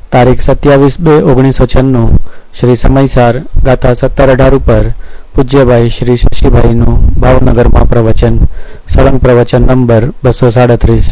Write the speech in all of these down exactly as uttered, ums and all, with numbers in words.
તારીખ સત્યાવીસ બે ઓગણીસો છન્નું શ્રી સમયસાર ગાથા સત્તર અઢાર ઉપર પૂજ્યભાઈ શ્રી શશીભાઈનું ભાવનગરમાં પ્રવચન, સળંગ પ્રવચન નંબર બસો સાડત્રીસ.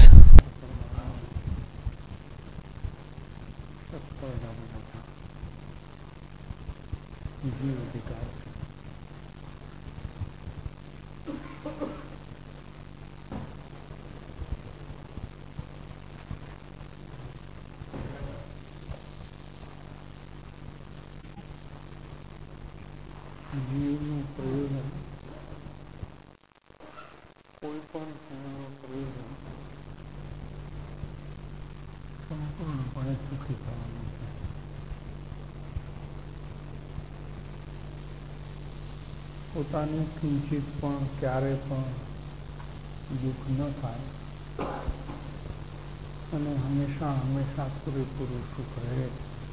જીવનું પ્રયોજન, કોઈ પણ જીવનું પ્રયોજન સંપૂર્ણપણે સુખી થવાનું છે. પોતાને કિંચિત પણ ક્યારે પણ દુઃખ ન થાય અને હંમેશા હંમેશા પૂરેપૂરું સુખ રહે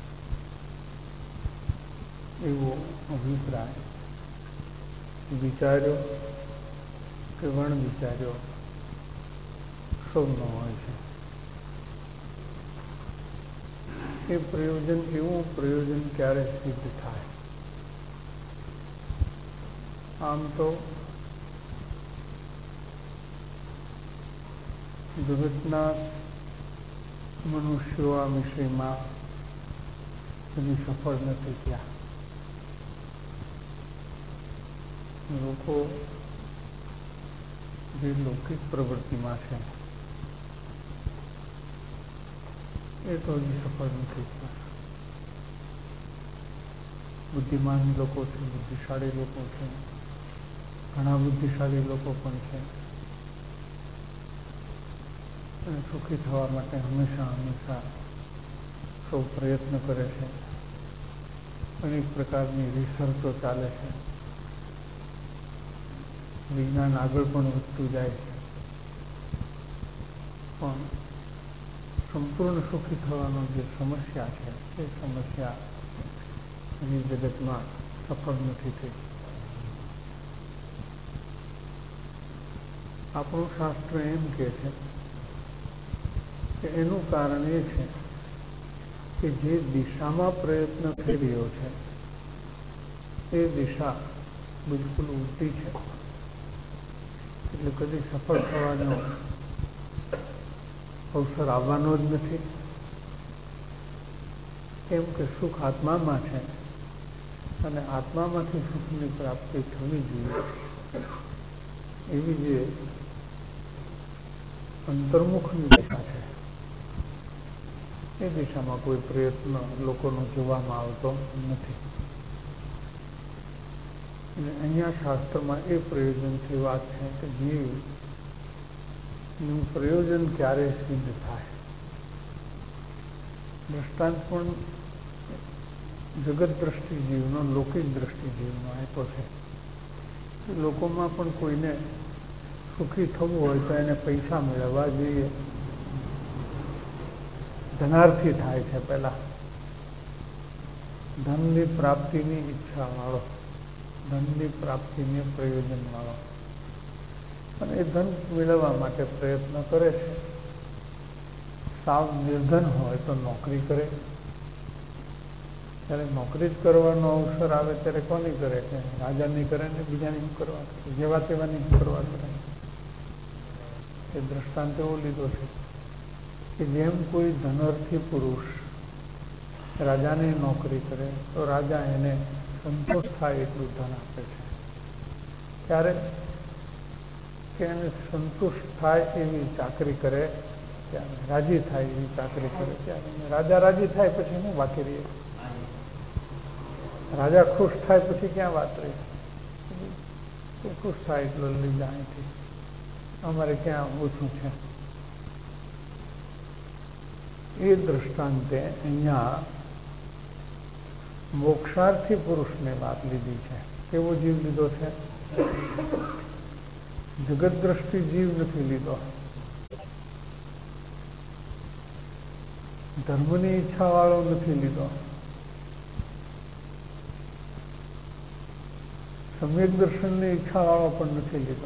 એવો અભિપ્રાય વિચાર્યો કે વણ વિચાર્યો સૌનો હોય છે. એ પ્રયોજન એવું પ્રયોજન ક્યારે સિદ્ધ થાય? આમ તો જગતના મનુષ્યો આ વિષયમાં હજી સફળ નથી થયા. લોકો જે લૌકિક પ્રવૃત્તિમાં છે એ તો હજી સફળ નથી થયા. બુદ્ધિમાન લોકો છે, બુદ્ધિશાળી લોકો છે, ઘણા બુદ્ધિશાળી લોકો પણ છે અને સુખી થવા માટે હંમેશા હંમેશા સૌ પ્રયત્ન કરે છે. અનેક પ્રકારની રિસર્ચો ચાલે છે. વિજ્ઞાન આગળ પણ વધતું જાય છે, પણ સંપૂર્ણ સુખી થવાનો જે સમસ્યા છે એ સમસ્યા અહીં જગતમાં સફળ નથી થઈ. આપણું શાસ્ત્ર એમ કહે છે કે એનું કારણ એ છે કે જે દિશામાં પ્રયત્ન થઈ રહ્યો છે એ દિશા બિલકુલ ઉલટી છે. એટલે કદી સફળ થવાનો અવસર આવવાનો જ નથી. કેમ કે સુખ આત્મામાં છે અને આત્મામાંથી સુખની પ્રાપ્તિ થવી જોઈએ એવી જે અંતર્મુખની દિશા છે એ દિશામાં કોઈ પ્રયત્ન લોકોનો જોવામાં આવતો નથી. અને અહીંયા શાસ્ત્રમાં એ પ્રયોજનથી વાત છે કે જીવનું પ્રયોજન ક્યારે સિદ્ધ થાય. દ્રષ્ટાંત પણ જગત દ્રષ્ટિ જીવનો, લૌકિક દ્રષ્ટિ જીવનો આપ્યો છે. લોકોમાં પણ કોઈને સુખી થવું હોય તો એને પૈસા મેળવવા જોઈએ. ધનાર્થી થાય છે પહેલા, ધનની પ્રાપ્તિની ઈચ્છા વાળો, ધનની પ્રાપ્તિને પ્રયોજન વાળો, અને એ ધન મેળવવા માટે પ્રયત્ન કરે છે. સાવ નિર્ધન હોય તો નોકરી કરે. ત્યારે નોકરી જ કરવાનો અવસર આવે ત્યારે કોની કરે છે? રાજાની કરે ને બીજાની કરવા કરે, જેવા તેવાની કરવા કરે. એ દ્રષ્ટાંત એવો લીધો છે કે જેમ કોઈ ધનર્થી પુરુષ રાજાની નોકરી કરે તો રાજા એને સંતોષ થાય એટલું ધન આપે છે. ત્યારે કે એને સંતુષ્ટ થાય એવી ચાકરી કરે, ત્યારે રાજી થાય એવી ચાકરી કરે, ત્યારે રાજા રાજી થાય પછી શું બાકી રહે? રાજા ખુશ થાય પછી ક્યાં વાત રહી? ખુશ થાય એટલો લઈ જાય અહીંથી, અમારે ક્યાં ઓછું છે? એ દ્રષ્ટાંતે અહીંયા મોક્ષાર્થી પુરુષને વાત લીધી છે. કેવો જીવ લીધો છે? જગત દ્રષ્ટિ જીવ નથી લીધો. ધર્મની ઈચ્છા વાળો નથી લીધો. સમ્યક દર્શનની ઈચ્છા વાળો પણ નથી લીધો.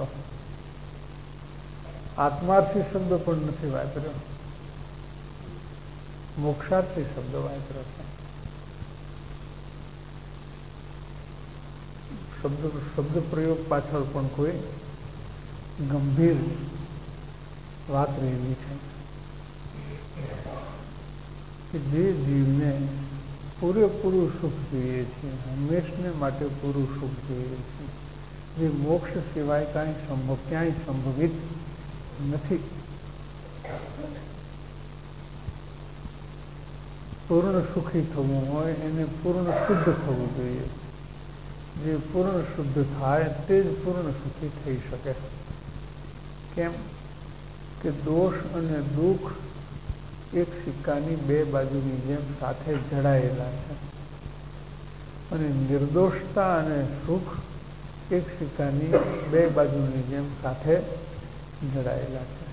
આત્માર્થી શબ્દ પણ નથી વાપર્યો. મોક્ષાર્થી શબ્દ વાપર્યો છે. શબ્દ શબ્દ પ્રયોગ પાછળ પણ કોઈ ગંભીર વાત રહેલી છે કે જે જીવને પૂરેપૂરું સુખ જોઈએ છે, હંમેશને માટે પૂરું સુખ જોઈએ છે, જે મોક્ષ સિવાય કાંઈ સંભવ ક્યાંય સંભવિત નથી. પૂર્ણ સુખી થવું હોય એને પૂર્ણ શુદ્ધ થવું જોઈએ. જે પૂર્ણ શુદ્ધ થાય તે જ પૂર્ણ સુખી થઈ શકે. કેમ કે દોષ અને દુઃખ એક સિક્કાની બે બાજુની જેમ સાથે જડાયેલા છે, અને નિર્દોષતા અને સુખ એક સિક્કાની બે બાજુની જેમ સાથે જડાયેલા છે.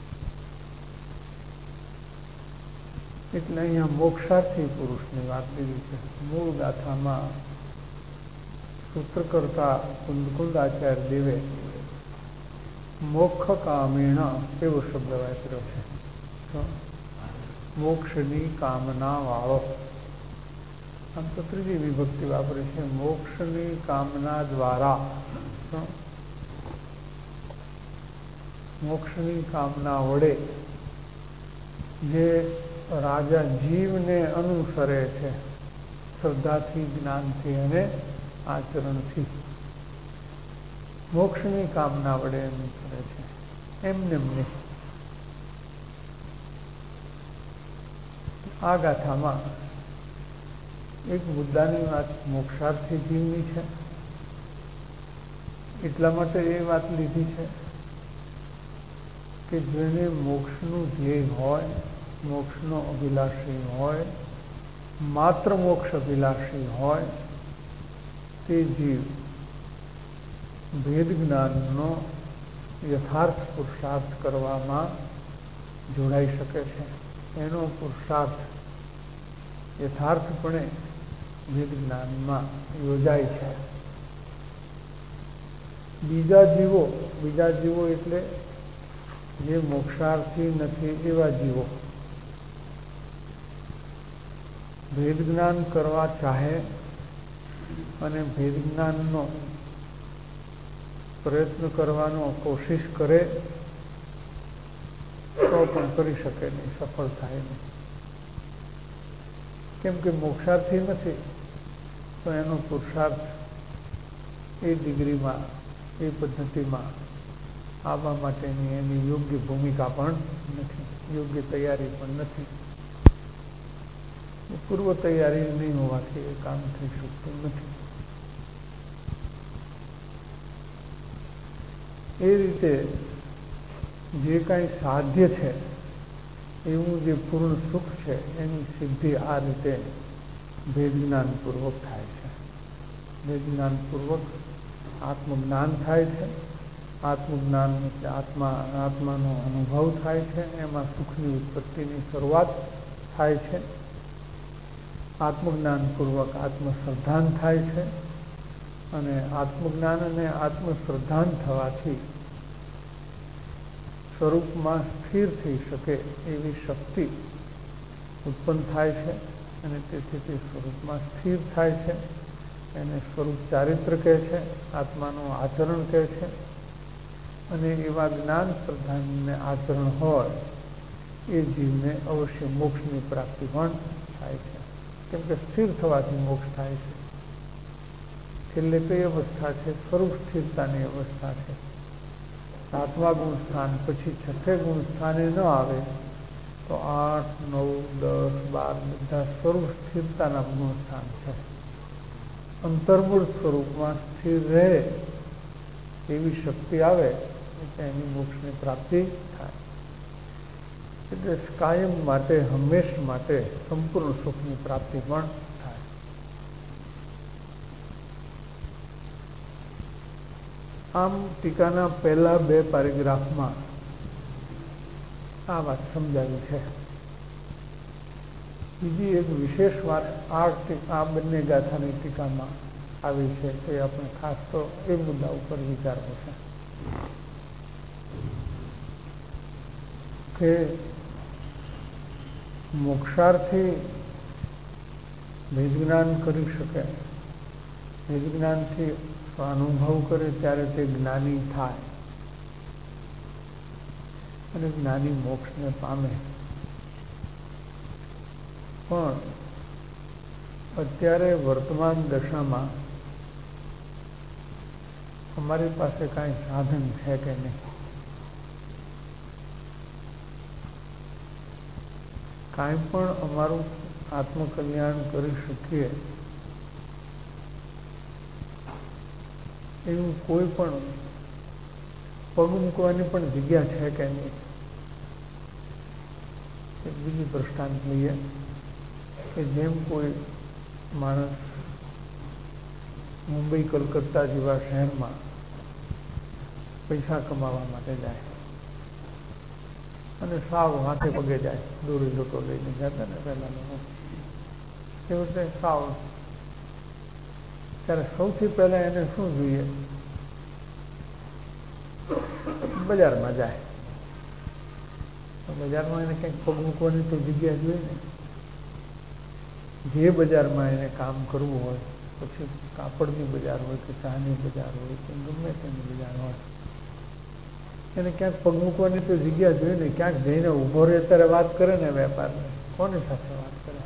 એટલે અહીંયા મોક્ષાર્થી પુરુષની વાત લીધી છે. મૂળ ગાથામાં સૂત્રકર્તા કુંદકુંદાચાર્ય દેવે મોક્ષ કામેણ એવો શબ્દ વાપર્યો છે. મોક્ષની કામના વાળો, આમ તો ત્રીજી વિભક્તિ વાપરે છે. મોક્ષની કામના દ્વારા, મોક્ષની કામના વડે જે રાજા જીવને અનુસરે છે, શ્રદ્ધાથી, જ્ઞાનથી અને આચરણથી મોક્ષની કામના વડે અનુસરે છે. એમને એમને આ ગાથામાં એક મુદ્દાની વાત મોક્ષાર્થી જીવની છે, એટલા માટે એ વાત લીધી છે કે જેને મોક્ષનું ધ્યેય હોય, મોક્ષનો અભિલાષી હોય, માત્ર મોક્ષ અભિલાષી હોય, તે જીવ ભેદ જ્ઞાનનો યથાર્થ પુરુષાર્થ કરવામાં જોડાઈ શકે છે. એનો પુરુષાર્થ યથાર્થપણે ભેદ જ્ઞાનમાં યોજાય છે. બીજા જીવો, બીજા જીવો એટલે જે મોક્ષાર્થી નથી એવા જીવો ભેદ જ્ઞાન કરવા ચાહે અને ભેદ જ્ઞાનનો પ્રયત્ન કરવાનો કોશિશ કરે તો પણ કરી શકે નહીં, સફળ થાય નહીં. કેમ કે મોક્ષાર્થી નથી તો એનો પુરુષાર્થ એ ડિગ્રીમાં, એ પદ્ધતિમાં આવવા માટેની એની યોગ્ય ભૂમિકા પણ નથી, યોગ્ય તૈયારી પણ નથી. પૂર્વ તૈયારી નહીં હોવાથી એ કામ થઈ શકતું નથી. એ રીતે જે કાંઈ સાધ્ય છે એવું જે પૂર્ણ સુખ છે એની સિદ્ધિ આ રીતે ભેદ જ્ઞાનપૂર્વક થાય છે. ભેદ જ્ઞાનપૂર્વક આત્મજ્ઞાન થાય છે. આત્મજ્ઞાન એટલે આત્મા આત્માનો અનુભવ થાય છે, એમાં સુખની ઉત્પત્તિની શરૂઆત થાય છે. આત્મજ્ઞાનપૂર્વક આત્મશ્રદ્ધાન થાય છે, અને આત્મજ્ઞાન અને આત્મશ્રદ્ધાન થવાથી સ્વરૂપમાં સ્થિર થઈ શકે એવી શક્તિ ઉત્પન્ન થાય છે, અને તેથી તે સ્વરૂપમાં સ્થિર થાય છે. એને સ્વરૂપ ચારિત્ર કહે છે, આત્માનું આચરણ કહે છે. અને એવા જ્ઞાન શ્રદ્ધાને આચરણ હોય એ જીવને અવશ્ય મોક્ષની પ્રાપ્તિ પણ થાય છે. કેમ કે સ્થિર થવાથી મોક્ષ થાય છે. છેલ્લે કઈ અવસ્થા છે? સ્વરૂપ સ્થિરતાની અવસ્થા છે. સાતમા ગુણ સ્થાન પછી છઠ્ઠે ગુણ સ્થાને ન આવે તો આઠ, નવ, દસ, બાર બધા સ્વરૂપ સ્થિરતાના ગુણ સ્થાન છે. અંતર્મૂળ સ્વરૂપમાં સ્થિર રહે એવી શક્તિ આવે એટલે એની મોક્ષની પ્રાપ્તિ થાય. એટલે કાયમ માટે, હંમેશ માટે સંપૂર્ણ સુખની પ્રાપ્તિ પણ થાય. આમ ટીકાના પહેલા બે પેરેગ્રાફમાં આ વાત સમજાવી છે. બીજી એક વિશેષ વાત આ આ બંને ગાથાની ટીકામાં આવી છે તે આપણે ખાસ તો એ મુદ્દા ઉપર વિચારવો છે કે મોક્ષાર્થી વિજ્ઞાન કરી શકે, વિજ્ઞાનથી અનુભવ કરે ત્યારે તે જ્ઞાની થાય અને જ્ઞાની મોક્ષને પામે. પણ અત્યારે વર્તમાન દશામાં અમારી પાસે કાંઈ સાધન છે કે નહીં? કાંઈ પણ અમારું આત્મકલ્યાણ કરી શકીએ એવું કોઈ પણ પગ મૂકવાની પણ જગ્યા છે કે નહીં? એક બીજી દ્રષ્ટાંત લઈએ કે જેમ કોઈ માણસ મુંબઈ કલકત્તા જેવા શહેરમાં પૈસા કમાવા માટે જાય અને સાવ હાથે પગે જાય, દોરી લોટો લઈને જતા ને પહેલા લોકો એવું રીતે સાવ. ત્યારે સૌથી પહેલા એને શું જોઈએ? બજારમાં જાય. બજારમાં એને કંઈક પગ મૂકવાની તો જગ્યા જોઈએ ને. જે બજારમાં એને કામ કરવું હોય, પછી કાપડની બજાર હોય કે ચાની બજાર હોય કે ગમે તેની બજાર હોય, એને ક્યાંક પગ મૂકવાની તો જગ્યા જોઈએ ને. ક્યાંક જઈને ઊભો રહે ત્યારે વાત કરે ને વેપારને, કોની સાથે વાત કરે?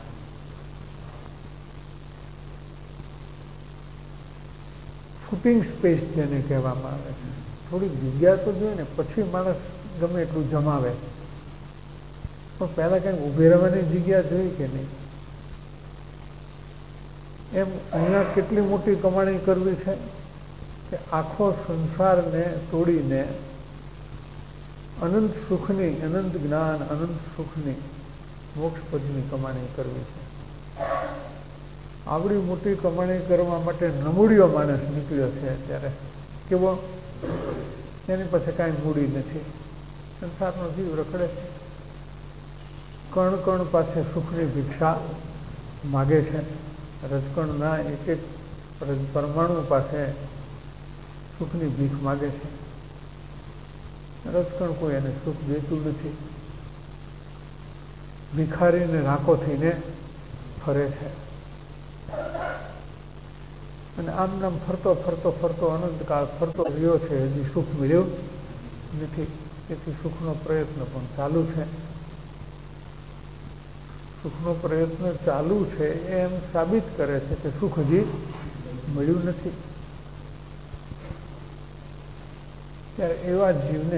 ફૂટિંગ સ્પેસ જેને કહેવામાં આવે છે, થોડી જગ્યા તો જોઈએ ને. પછી માણસ ગમે એટલું જમાવે, પણ પહેલા કંઈક ઊભી રહેવાની જગ્યા જોઈએ કે નહીં? એમ અહીંયા કેટલી મોટી કમાણી કરવી છે કે આખો સંસારને તોડીને અનંત સુખની, અનંત જ્ઞાન, અનંત સુખની મોક્ષ પદની કમાણી કરવી છે. આવડી મોટી કમાણી કરવા માટે નમૂડિયો માણસ નીકળ્યો છે અત્યારે. કેવો? એની પાસે કાંઈ મૂડી નથી, સંસારનો જીવ રખડે છે, કણ કણ પાસે સુખની ભિક્ષા માગે છે. રજકણના એક એક પરમાણુ પાસે સુખની ભીખ માગે છે. રજકણ કોઈ એને સુખ દેતું નથી, ભિખારીને રાકો થઈને ફરે છે. અને આમ નામ ફરતો ફરતો ફરતો અનંતકાળ ફરતો રહ્યો છે, હજી સુખ મળ્યું નથી. તેથી સુખનો પ્રયત્ન પણ ચાલુ છે. સુખનો પ્રયત્ન ચાલુ છે એમ સાબિત કરે છે કે સુખ હજી મળ્યું નથી. ત્યારે એવા જીવને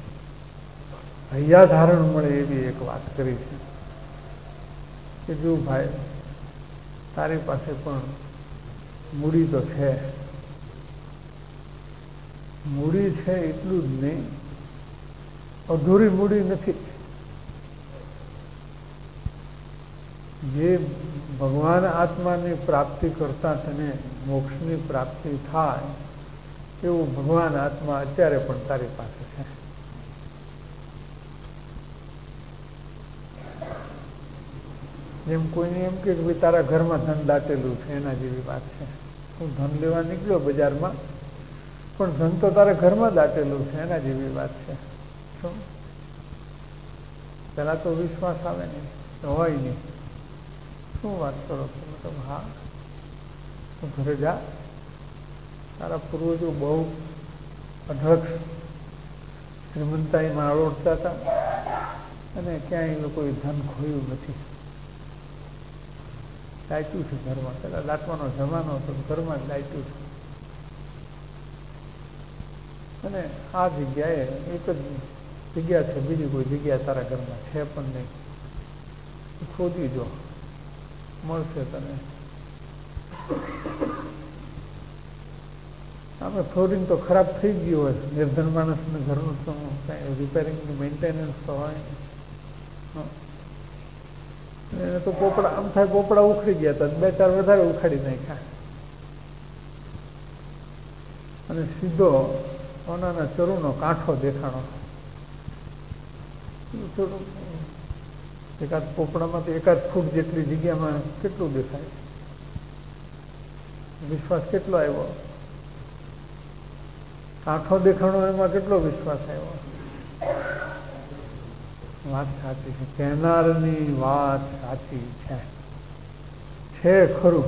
હૈયા ધારણ મળે એવી એક વાત કરી છે કે જો ભાઈ તારી પાસે પણ મૂડી તો છે, મૂડી છે એટલું જ નહીં, અધૂરી મૂડી નથી. જે ભગવાન આત્માની પ્રાપ્તિ કરતા તને મોક્ષની પ્રાપ્તિ થાય એવું ભગવાન આત્મા અત્યારે પણ તારી પાસે છે. જેમ કોઈને એમ કે ભાઈ તારા ઘરમાં ધન દાટેલું છે, એના જેવી વાત છે. તું ધન લેવા નીકળ્યો બજારમાં, પણ ધન તો તારા ઘરમાં દાટેલું છે, એના જેવી વાત છે. શું પેલા તો વિશ્વાસ આવે નહીં, હોય નહીં. શું વાત કરો છો? મતલબ હા, તું ઘરે જા, તારા પૂર્વજો બહુ અઢળક શ્રીમંતાઈમાં આળોટતા હતા અને ક્યાંય એ લોકોએ ધન ખોયું નથી. દાટ્યું છે ઘરમાં. પેલા દાટવાનો જમાનો હતો, ઘરમાં જ દાટ્યું છે. અને આ જગ્યાએ એક જ જગ્યા છે, બીજી કોઈ જગ્યા તારા ઘરમાં છે પણ નહીં. શોધી જો, મળશે તને. આમે ફ્લોરિંગ તો ખરાબ થઈ ગયું હોય, નિર્ધન માણસને ઘરનું તો કાંઈ રિપેરિંગનું મેન્ટેનન્સ તો હોય. એને તો પોપડા આમ થાય, પોપડા ઉખડી ગયા હતા, બે ચાર વધારે ઉખાડી નાખ્યા અને સીધો સોનાના ચરૂનો કાંઠો દેખાણો. એકાદ પોપડામાં તો એકાદ ફૂટ જેટલી જગ્યામાં કેટલું દેખાય? વિશ્વાસ કેટલો આવ્યો? કાંઠો દેખાણો એમાં કેટલો વિશ્વાસ આવ્યો? વાત સાચી છે, કહેનારની વાત સાચી છે છે ખરું.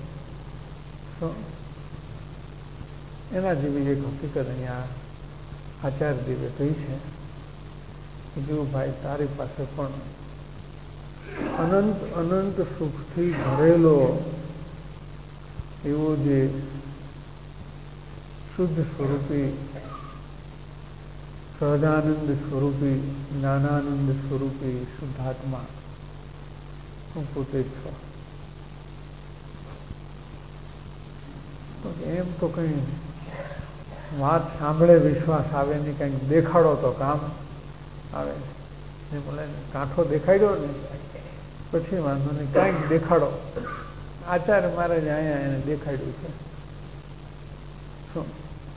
એના જેવી એક હકીકત અહીંયા આચાર્ય દેવે કહી છે કે જો ભાઈ તારી પાસે પણ અનંત અનંત સુખથી ભરેલો એવો જે શુદ્ધ સ્વરૂપી સહજાનંદ સ્વરૂપી જ્ઞાનાનંદ સ્વરૂપી શુદ્ધાત્મા હું પોતે જ છું, તો એમ તો કઈ વાત સાંભળે વિશ્વાસ આવે નહીં, કંઈક દેખાડો તો કામ આવે. બોલે કાંઠો દેખાડ્યો ને પછી વાંધો નહીં, કાંઈક દેખાડો. આચાર્ય મહારાજ અહીંયા એને દેખાડ્યું છે. શું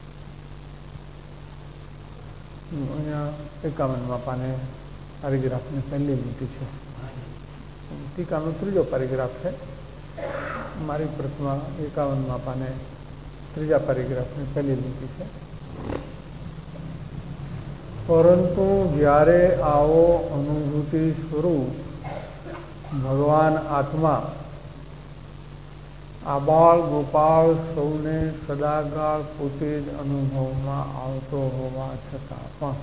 અહીંયા એકાવનમાં પાને પેરેગ્રાફની પહેલી લીટી છે, ટીકાનો ત્રીજો પેરેગ્રાફ છે. મારી પ્રથમા એકાવનમાં પાને ત્રીજા પેરેગ્રાફની પહેલી લીટી છે. પરંતુ જ્યારે આવો અનુભૂતિ સ્વરૂપ ભગવાન આત્મા આબાળ ગોપાળ સૌને સદાગાળ પોતે જ અનુભવમાં આવતો હોવા છતાં પણ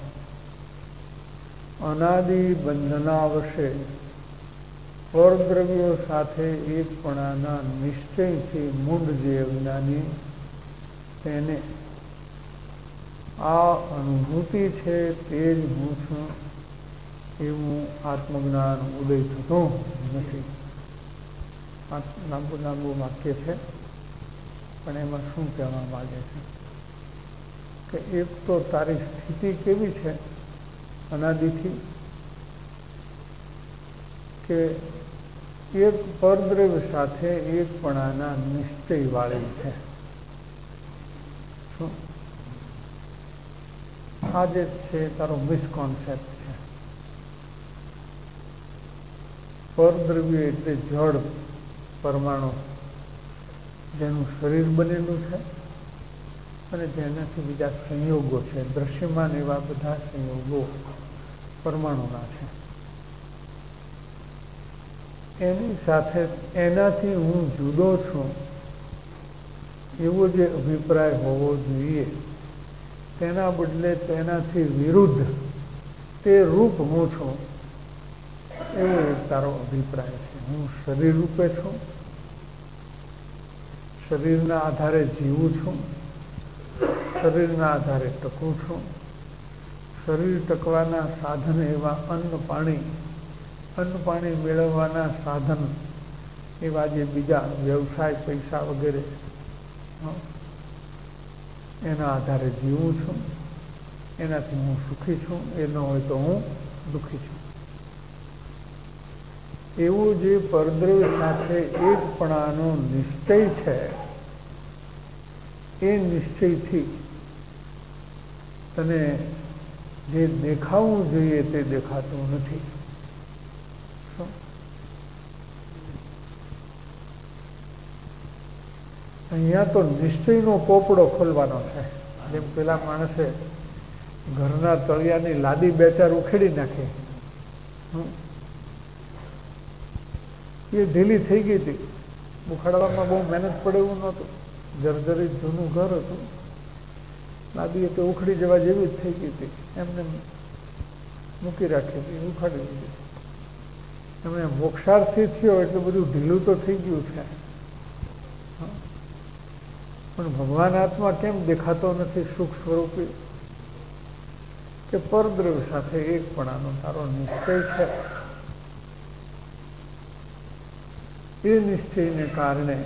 અનાદિ બંધનાવશે પરદ્રવ્યો સાથે એકપણાના નિશ્ચયથી મૂંડ જે અજ્ઞાની તેને આ અનુભૂતિ છે તે જ હું છું એવું આત્મજ્ઞાન ઉદય થતું નથી. લાંબુ લાંબુ વાક્ય છે, પણ એમાં શું કહેવા માંગે છે કે એક તો તારી સ્થિતિ કેવી છે અનાદિથી, કે એક પરદ્રવ્ય સાથે એકપણાના નિશ્ચય વાળી છે. શું આ જે છે તારો મિસકોન્સેપ્ટ છે. પરદ્રવ્ય એટલે જળ પરમાણુ જેનું શરીર બનેલું છે અને જેનાથી બીજા સંયોગો છે, દ્રશ્યમાન એવા બધા સંયોગો પરમાણુના છે. એની સાથે એનાથી હું જુદો છું એવો જે અભિપ્રાય હોવો જોઈએ, તેના બદલે તેનાથી વિરુદ્ધ તે રૂપ હું છું એવો એક તારો અભિપ્રાય છે. હું શરીર રૂપે છું, શરીરના આધારે જીવું છું, શરીરના આધારે ટકું છું. શરીર ટકવાના સાધન એવા અન્ન પાણી, અન્ન પાણી મેળવવાના સાધન એવા જે બીજા વ્યવસાય પૈસા વગેરે એના આધારે જીવું છું. એનાથી હું સુખી છું, એ ન હોય તો હું દુઃખી છું. એવું જે પરદ્રવ્ય સાથે એકપણાનો નિશ્ચય છે એ નિશ્ચયથી તને જે દેખાવું જોઈએ તે દેખાતું નથી. અહીંયા તો નિશ્ચયનો પોપડો ખોલવાનો છે. જેમ પેલા માણસે ઘરના તળિયાની લાદી બે ચાર ઉખેડી નાખી, એ ઢીલી થઈ ગઈ હતી, ઉખાડવામાં બહુ મહેનત પડે એવું નહોતું, જર્જરિત જૂનું ઘર હતું, લાદી તો ઉખડી જવા જેવી જ થઈ ગઈ હતી, એમને મૂકી રાખી હતી, ઉખાડી દીધી. એમને મોક્ષાર્થી થયો એટલે બધું ઢીલું તો થઈ ગયું છે, પણ ભગવાન આત્મા કેમ દેખાતો નથી સુખ સ્વરૂપી? કે પરદ્રવ્ય સાથે એકપણાનો તારો નિશ્ચય છે. એ નિશ્ચયને કારણે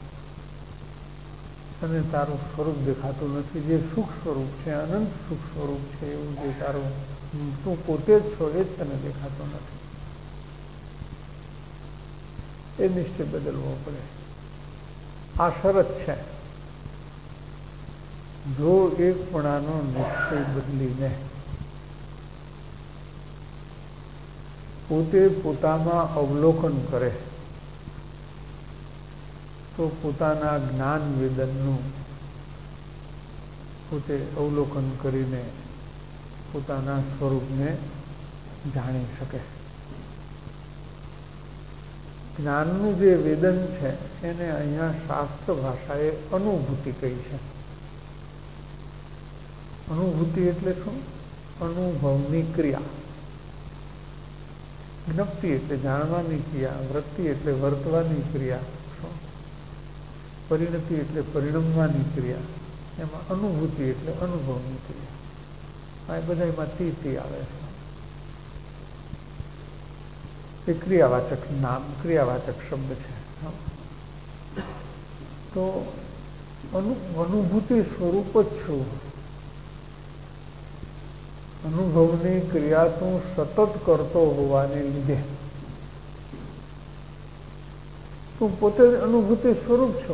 તને તારું સ્વરૂપ દેખાતું નથી, જે સુખ સ્વરૂપ છે, અનંત સુખ સ્વરૂપ છે, એવું જે તારું તું પોતે જ છો એ જ તને દેખાતો નથી. એ નિશ્ચય બદલવો પડે. આ શરત છે. જો એકપણાનો નિશ્ચય બદલીને પોતે પોતામાં અવલોકન કરે તો પોતાના જ્ઞાન વેદનનું પોતે અવલોકન કરીને પોતાના સ્વરૂપને જાણી શકે. જ્ઞાનનું જે વેદન છે એને અહીંયા શાસ્ત્ર ભાષાએ અનુભૂતિ કહી છે. અનુભૂતિ એટલે શું? અનુભવની ક્રિયા. જ્ઞપ્તિ એટલે જાણવાની ક્રિયા, વૃત્તિ એટલે વર્તવાની ક્રિયા, પરિણતિ એટલે પરિણમવાની ક્રિયા, એમાં અનુભૂતિ એટલે અનુભવની ક્રિયા. આ બધા એમાં તી તી આવે છે. એ ક્રિયાવાચક નામ, ક્રિયાવાચક શબ્દ છે. તો અનુ અનુભૂતિ સ્વરૂપ જ છું. અનુભવની ક્રિયા તું સતત કરતો હોવાને લીધે તું પોતે જ અનુભૂતિ સ્વરૂપ છો.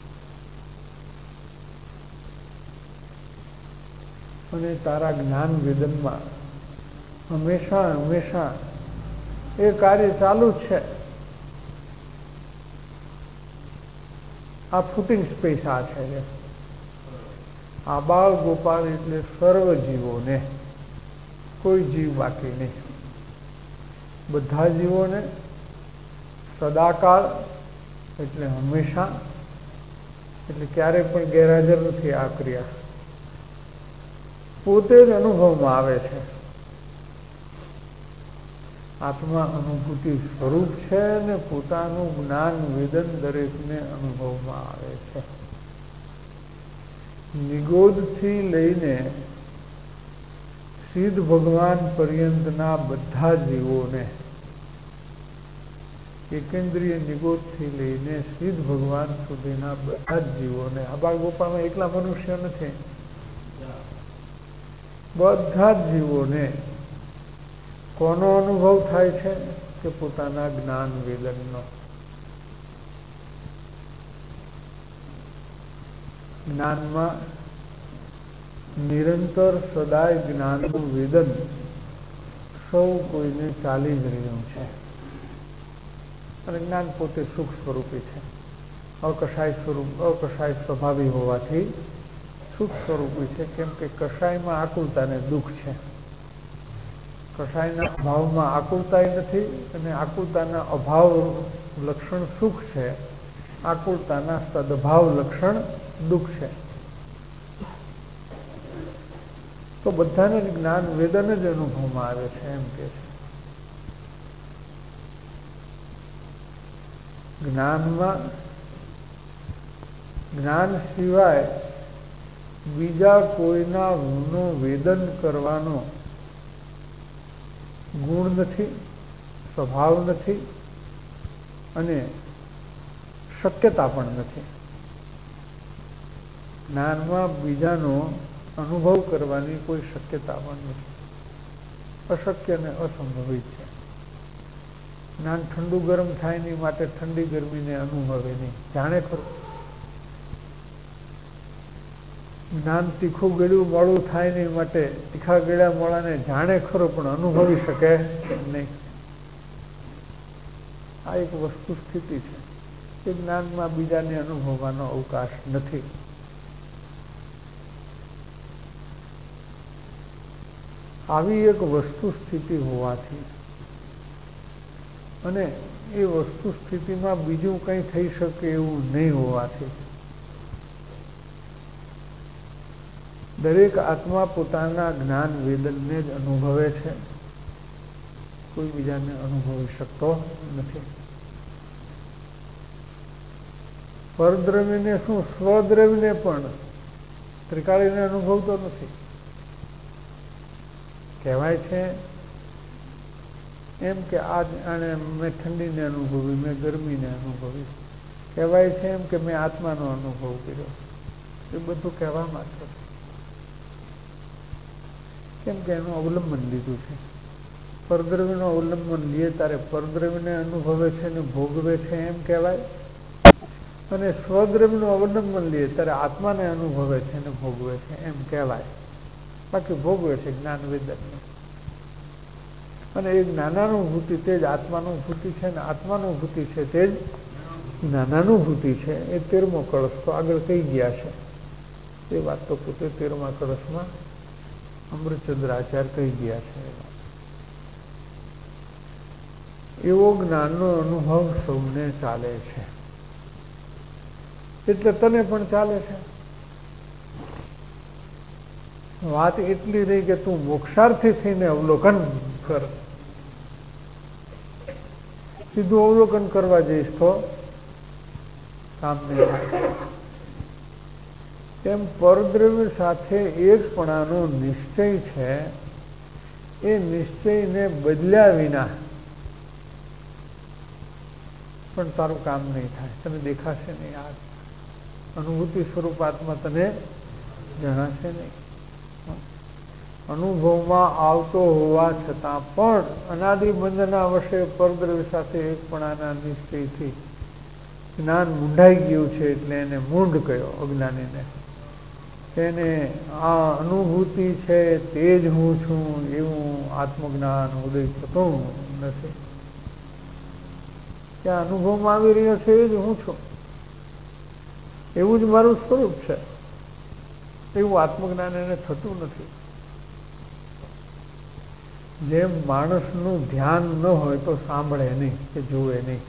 અને તારા જ્ઞાન વેદનમાં હંમેશા હંમેશા એ કાર્ય ચાલુ જ છે. આ ફૂટિંગ સ્પેસ આ છે. આ બાળ ગોપાલ એટલે સર્વ જીવોને, કોઈ જીવ બાકી નહીં. બધા જીવોને સદાકાળ એટલે હંમેશા, એટલે ક્યારે પણ ગેરહાજર નથી. આ ક્રિયા પોતે જ અનુભવમાં આવે છે. આત્મા અનુભૂતિ સ્વરૂપ છે ને પોતાનું જ્ઞાન વેદન દરેકને અનુભવમાં આવે છે. નિગોદથી લઈને સિદ્ધ ભગવાન પર્યંતના બધા જીવોને, એકેન્દ્રિય નિગોદથી લઈને સિદ્ધ ભગવાન સુધીના બધા જ જીવોને, આ બાળ ગોપાળમાં એકલા મનુષ્ય નથી, બધા જ જીવોને કોનો અનુભવ થાય છે? કે પોતાના જ્ઞાન વેદનનો. જ્ઞાનમાં નિરંતર સદાય જ્ઞાનનું વેદન સૌ કોઈને ચાલી જ રહ્યું છે. અને જ્ઞાન પોતે સુખ સ્વરૂપી છે. અકશાય સ્વરૂપ, અકશાય સ્વભાવી હોવાથી સુખ સ્વરૂપી છે. કેમ કે કશાયમાં આકુલતા ને દુઃખ છે. કશાયના અભાવમાં આકુલતાય નથી, અને આકુલતાના અભાવ લક્ષણ સુખ છે. આકુલતાના સદભાવ લક્ષણ દુઃખ છે. તો બધાને જ્ઞાન વેદન જ અનુભવમાં આવે છે. એમ કે છે જ્ઞાનમાં જ્ઞાન સિવાય બીજા કોઈના ગુણનો વેદન કરવાનો ગુણ નથી, સ્વભાવ નથી, અને શક્યતા પણ નથી. જ્ઞાનમાં બીજાનો અનુભવ કરવાની કોઈ શક્યતા પણ નથી. અશક્ય ને અસંભવિત છે. જ્ઞાન ઠંડુ ગરમ થાય નહીં, માટે ઠંડી ગરમીને અનુભવે નહીં, જાણે ખરું. જ્ઞાન તીખું ગળ્યું મોડું થાય નહીં, માટે તીખા ગળ્યા મોડાને જાણે ખરો પણ અનુભવી શકે નહીં. આ એક વસ્તુ સ્થિતિ છે કે જ્ઞાનમાં બીજાને અનુભવવાનો અવકાશ નથી. આવી એક વસ્તુ સ્થિતિ હોવાથી, અને એ વસ્તુ સ્થિતિમાં બીજું કંઈ થઈ શકે એવું નહીં હોવાથી, દરેક આત્મા પોતાના જ્ઞાન વેદનને જ અનુભવે છે. કોઈ બીજાને અનુભવી શકતો નથી. પરદ્રવ્યને શું, સ્વદ્રવ્યને પણ ત્રિકાળીને અનુભવતો નથી. કહેવાય છે એમ કે આ આને મેં ઠંડીને અનુભવી, મેં ગરમીને અનુભવી. કહેવાય છે એમ કે મેં આત્માનો અનુભવ કર્યો. એ બધું કહેવા માત્ર છે. કેમ કે એનું અવલંબન લીધું છે. પરદ્રવ્યનું અવલંબન લઈએ ત્યારે પરદ્રવ્યને અનુભવે છે ને ભોગવે છે એમ કહેવાય, અને સ્વદ્રવ્યનું અવલંબન લઈએ ત્યારે આત્માને અનુભવે છે ને ભોગવે છે એમ કહેવાય. બાકી ભોગવે છે જ્ઞાન વેદનને. અને એ જ્ઞાનાનુભૂતિ તે જ આત્માનુભૂતિ છે, ને આત્માનુભૂતિ છે તે જ જ્ઞાનાનુભૂતિ છે. એ તેરમો કળશ તો આગળ કહી ગયા છે. એ વાત તો પોતે તેરમા કળશમાં અમૃતચંદ્ર આચાર્ય કહી ગયા છે. એવો જ્ઞાનનો અનુભવ સૌને ચાલે છે, એટલે તને પણ ચાલે છે. વાત એટલી રહી કે તું મોક્ષાર્થી થઈને અવલોકન કર. સીધું અવલોકન કરવા જઈશ તો કામ નહીં થાય. તેમ પરદ્રવ્ય સાથે એકપણાનો નિશ્ચય છે, એ નિશ્ચયને બદલ્યા વિના પણ તારું કામ નહીં થાય. તને દેખાશે નહીં, આ અનુભૂતિ સ્વરૂપાત્મા તને જણાશે નહીં. અનુભવમાં આવતો હોવા છતાં પણ અનાદિ બંધના વશે પરદ્રવ્ય સાથે એકપણાના નિશ્ચયથી જ્ઞાન મૂંઢાઈ ગયું છે, એટલે એને મૂંઢ કયો, અજ્ઞાનીને. તેને આ અનુભૂતિ છે તે જ હું છું એવું આત્મજ્ઞાન ઉદય થતું નથી. ત્યાં અનુભવમાં આવી રહ્યો છે એ જ હું છું, એવું જ મારું સ્વરૂપ છે, એવું આત્મજ્ઞાન એને થતું નથી. જેમ માણસનું ધ્યાન ન હોય તો સાંભળે નહીં કે જુએ નહીં.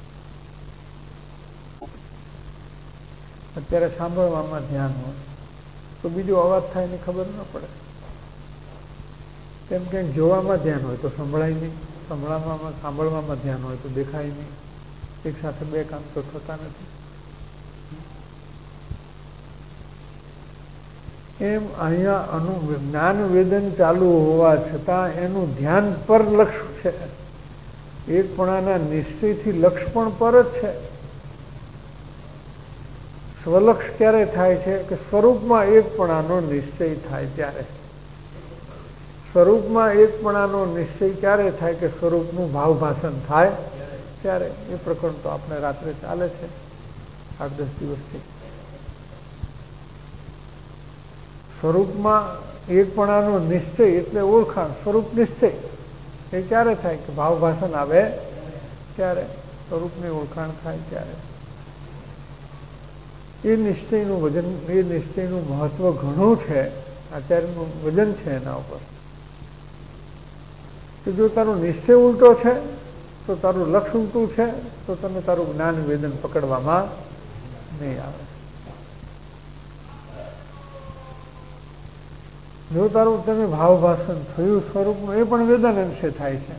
અત્યારે સાંભળવામાં ધ્યાન હોય તો બીજો અવાજ થાય એની ખબર ન પડે. તેમ ક્યાંક જોવામાં ધ્યાન હોય તો સંભળાય નહીં, સંભળાવામાં સાંભળવામાં ધ્યાન હોય તો દેખાય નહીં. એક સાથે બે કામ તો થતા નથી. એમ અહીંયા અનુ જ્ઞાન વેદન ચાલુ હોવા છતાં એનું ધ્યાન પર લક્ષ છે. એકપણાના નિશ્ચયથી લક્ષ પણ પર જ છે. સ્વલક્ષ ક્યારે થાય છે કે સ્વરૂપમાં એકપણાનો નિશ્ચય થાય ત્યારે. સ્વરૂપમાં એકપણાનો નિશ્ચય ક્યારે થાય કે સ્વરૂપનું ભાવભાષણ થાય ત્યારે. એ પ્રકરણ તો આપણે રાત્રે ચાલે છે આઠ દસ દિવસથી. સ્વરૂપમાં એકપણાનો નિશ્ચય એટલે ઓળખાણ, સ્વરૂપ નિશ્ચય એ ક્યારે થાય કે ભાવભાષણ આવે ત્યારે, સ્વરૂપની ઓળખાણ થાય ત્યારે. એ નિશ્ચયનું વજન, એ નિશ્ચયનું મહત્વ ઘણું છે. આચાર્યનું વજન છે એના ઉપર કે જો તારો નિશ્ચય ઉલટો છે તો તારું લક્ષ ઉલટું છે તો તને તારું જ્ઞાન વેદન પકડવામાં નહીં આવે. જો તારું તમે ભાવભાષણ થયું સ્વરૂપનું, એ પણ વેદન અંશે થાય છે.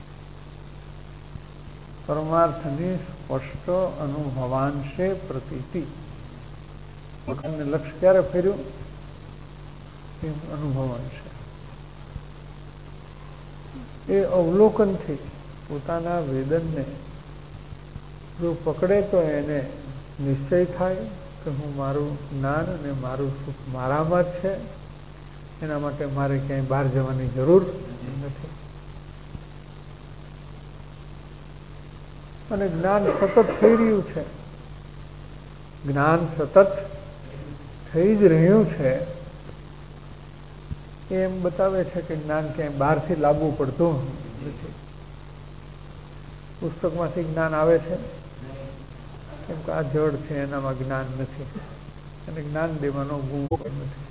પરમાર્થની સ્પષ્ટ અનુભવાંશે પ્રતીતિ. લક્ષ ક્યારે ફેર્યું? અનુભવાંશે. એ અવલોકનથી પોતાના વેદનને જો પકડે તો એને નિશ્ચય થાય કે હું મારું જ્ઞાન અને મારું સુખ મારામાં જ છે, એના માટે મારે ક્યાંય બહાર જવાની જરૂર નથી. અને જ્ઞાન સતત થઈ રહ્યું છે, જ્ઞાન સતત થઈ જ રહ્યું છે એમ બતાવે છે કે જ્ઞાન ક્યાંય બહારથી લાવવું પડતું નથી. પુસ્તકમાંથી જ્ઞાન આવે છે કેમ કે આ જડ છે એનામાં જ્ઞાન નથી, અને જ્ઞાન દેવાનો ગુણ પણ નથી.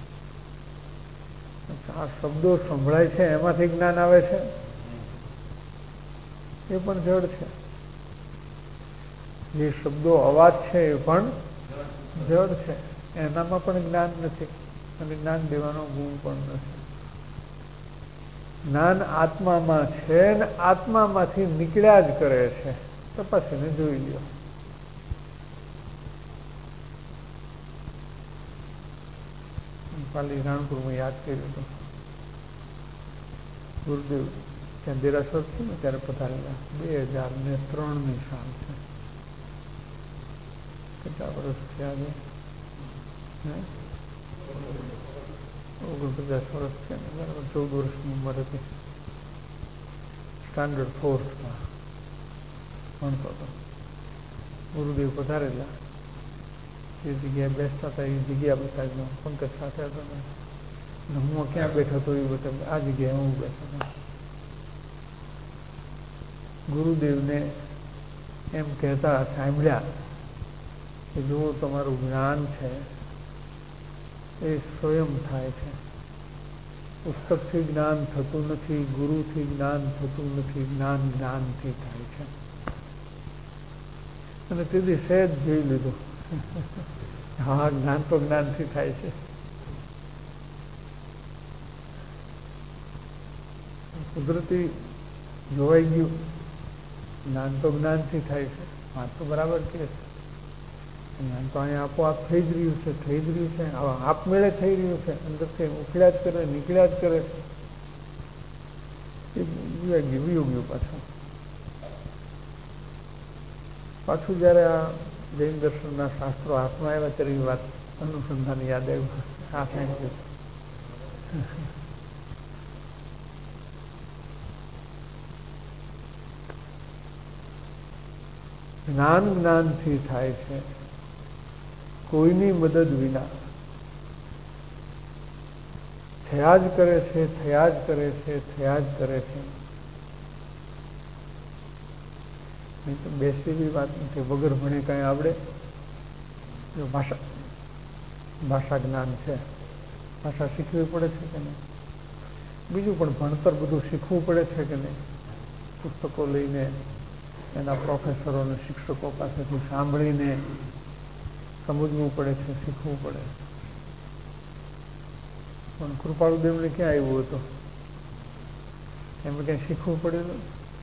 આ શબ્દો સંભળાય છે એમાંથી જ્ઞાન આવે છે, એ પણ જડ છે. જે શબ્દો અવાજ છે એ પણ જડ છે, એનામાં પણ જ્ઞાન નથી, અને જ્ઞાન દેવાનો ગુણ પણ નથી. જ્ઞાન આત્મામાં છે ને આત્મામાંથી નીકળ્યા જ કરે છે. તપાસીને જોઈ લ્યો. કાલે રાણપુરમાં યાદ કર્યું હતું, ગુરુદેવ ત્યાં દેરાસર છે ને ત્યારે પધારેલા. બે હજાર ને ત્રણ ની સાલ છે. કેટલા વર્ષ થયા છે? ઓગણપચાસ વર્ષ છે ને. બરાબર ચૌદ વર્ષની ઉંમર હતી. સ્ટાન્ડર્ડ ફોર્થમાં ભણતો હતો. ગુરુદેવ પધારેલા. જે જગ્યાએ બેસતા હતા એ જગ્યા બતાવી, પંકજ સાથે હતો ને હું ક્યાં બેઠો હતો એ બતાવ્યું. આ જગ્યાએ હું બેઠો હતો. ગુરુદેવને એમ કહેતા સાંભળ્યા કે જો તમારું જ્ઞાન છે એ સ્વયં થાય છે, પુસ્તકથી જ્ઞાન થતું નથી, ગુરુથી જ્ઞાન થતું નથી, જ્ઞાન જ્ઞાનથી થાય છે. અને તેથી સહેજ જોઈ લીધું, હા જ્ઞાન તો જ્ઞાનથી થાય છે. કુદરતી જોવાઈ ગયું, જ્ઞાન તો જ્ઞાનથી થાય છે. વાત તો બરાબર કે છે, જ્ઞાન તો અહીંયા આપોઆપ થઈ જ રહ્યું છે, થઈ જ રહ્યું છે, આપમેળે થઈ રહ્યું છે, અંદરથી ઉખડ્યા જ કરે, નીકળ્યા જ કરે છે. એ ગયું ગયું પાછું પાછું જયારે આ જૈન દર્શનના શાસ્ત્રો હાથમાં આવ્યા ત્યારે એ વાત અનુસંધાન યાદ આવ્યું. હા થેન્ક યુ. જ્ઞાન જ્ઞાનથી થાય છે, કોઈની મદદ વિના. થયા જ કરે છે, થયા જ કરે છે, થયા જ કરે છે. નહીં તો બેસેલી વાત નથી, વગર ભણે કઈ આવડે? જો ભાષા ભાષા જ્ઞાન છે, ભાષા શીખવી પડે છે કે નહીં? બીજું પણ ભણતર બધું શીખવું પડે છે કે નહીં? પુસ્તકો લઈને, એના પ્રોફેસરો અને શિક્ષકો પાસેથી સાંભળીને સમજવું પડે છે, શીખવું પડે. પણ કૃપાળુદેવને ક્યાં આવ્યું હતું? એમાં ક્યાંય શીખવું પડેલું?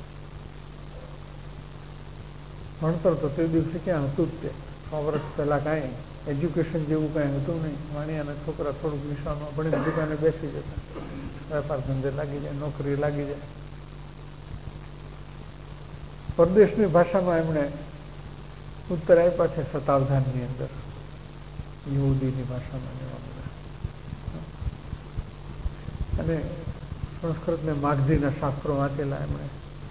ભણતર તો તે દિવસે ક્યાં હતું જ? તે સો વર્ષ પહેલા કાંઈ એજ્યુકેશન જેવું કાંઈ હતું નહીં. વાણિયાના છોકરા થોડુંક નિશાળમાં ભણીને દુકાને બેસી જતા, વેપાર ધંધે લાગી જાય, નોકરી લાગી જાય. પરદેશની ભાષામાં એમણે ઉત્તર આપ્યા છે શતાવધાનની અંદર, યહૂદીની ભાષામાં એવા બધા. અને સંસ્કૃતને માગધીના શાસ્ત્રો વાંચેલા એમણે,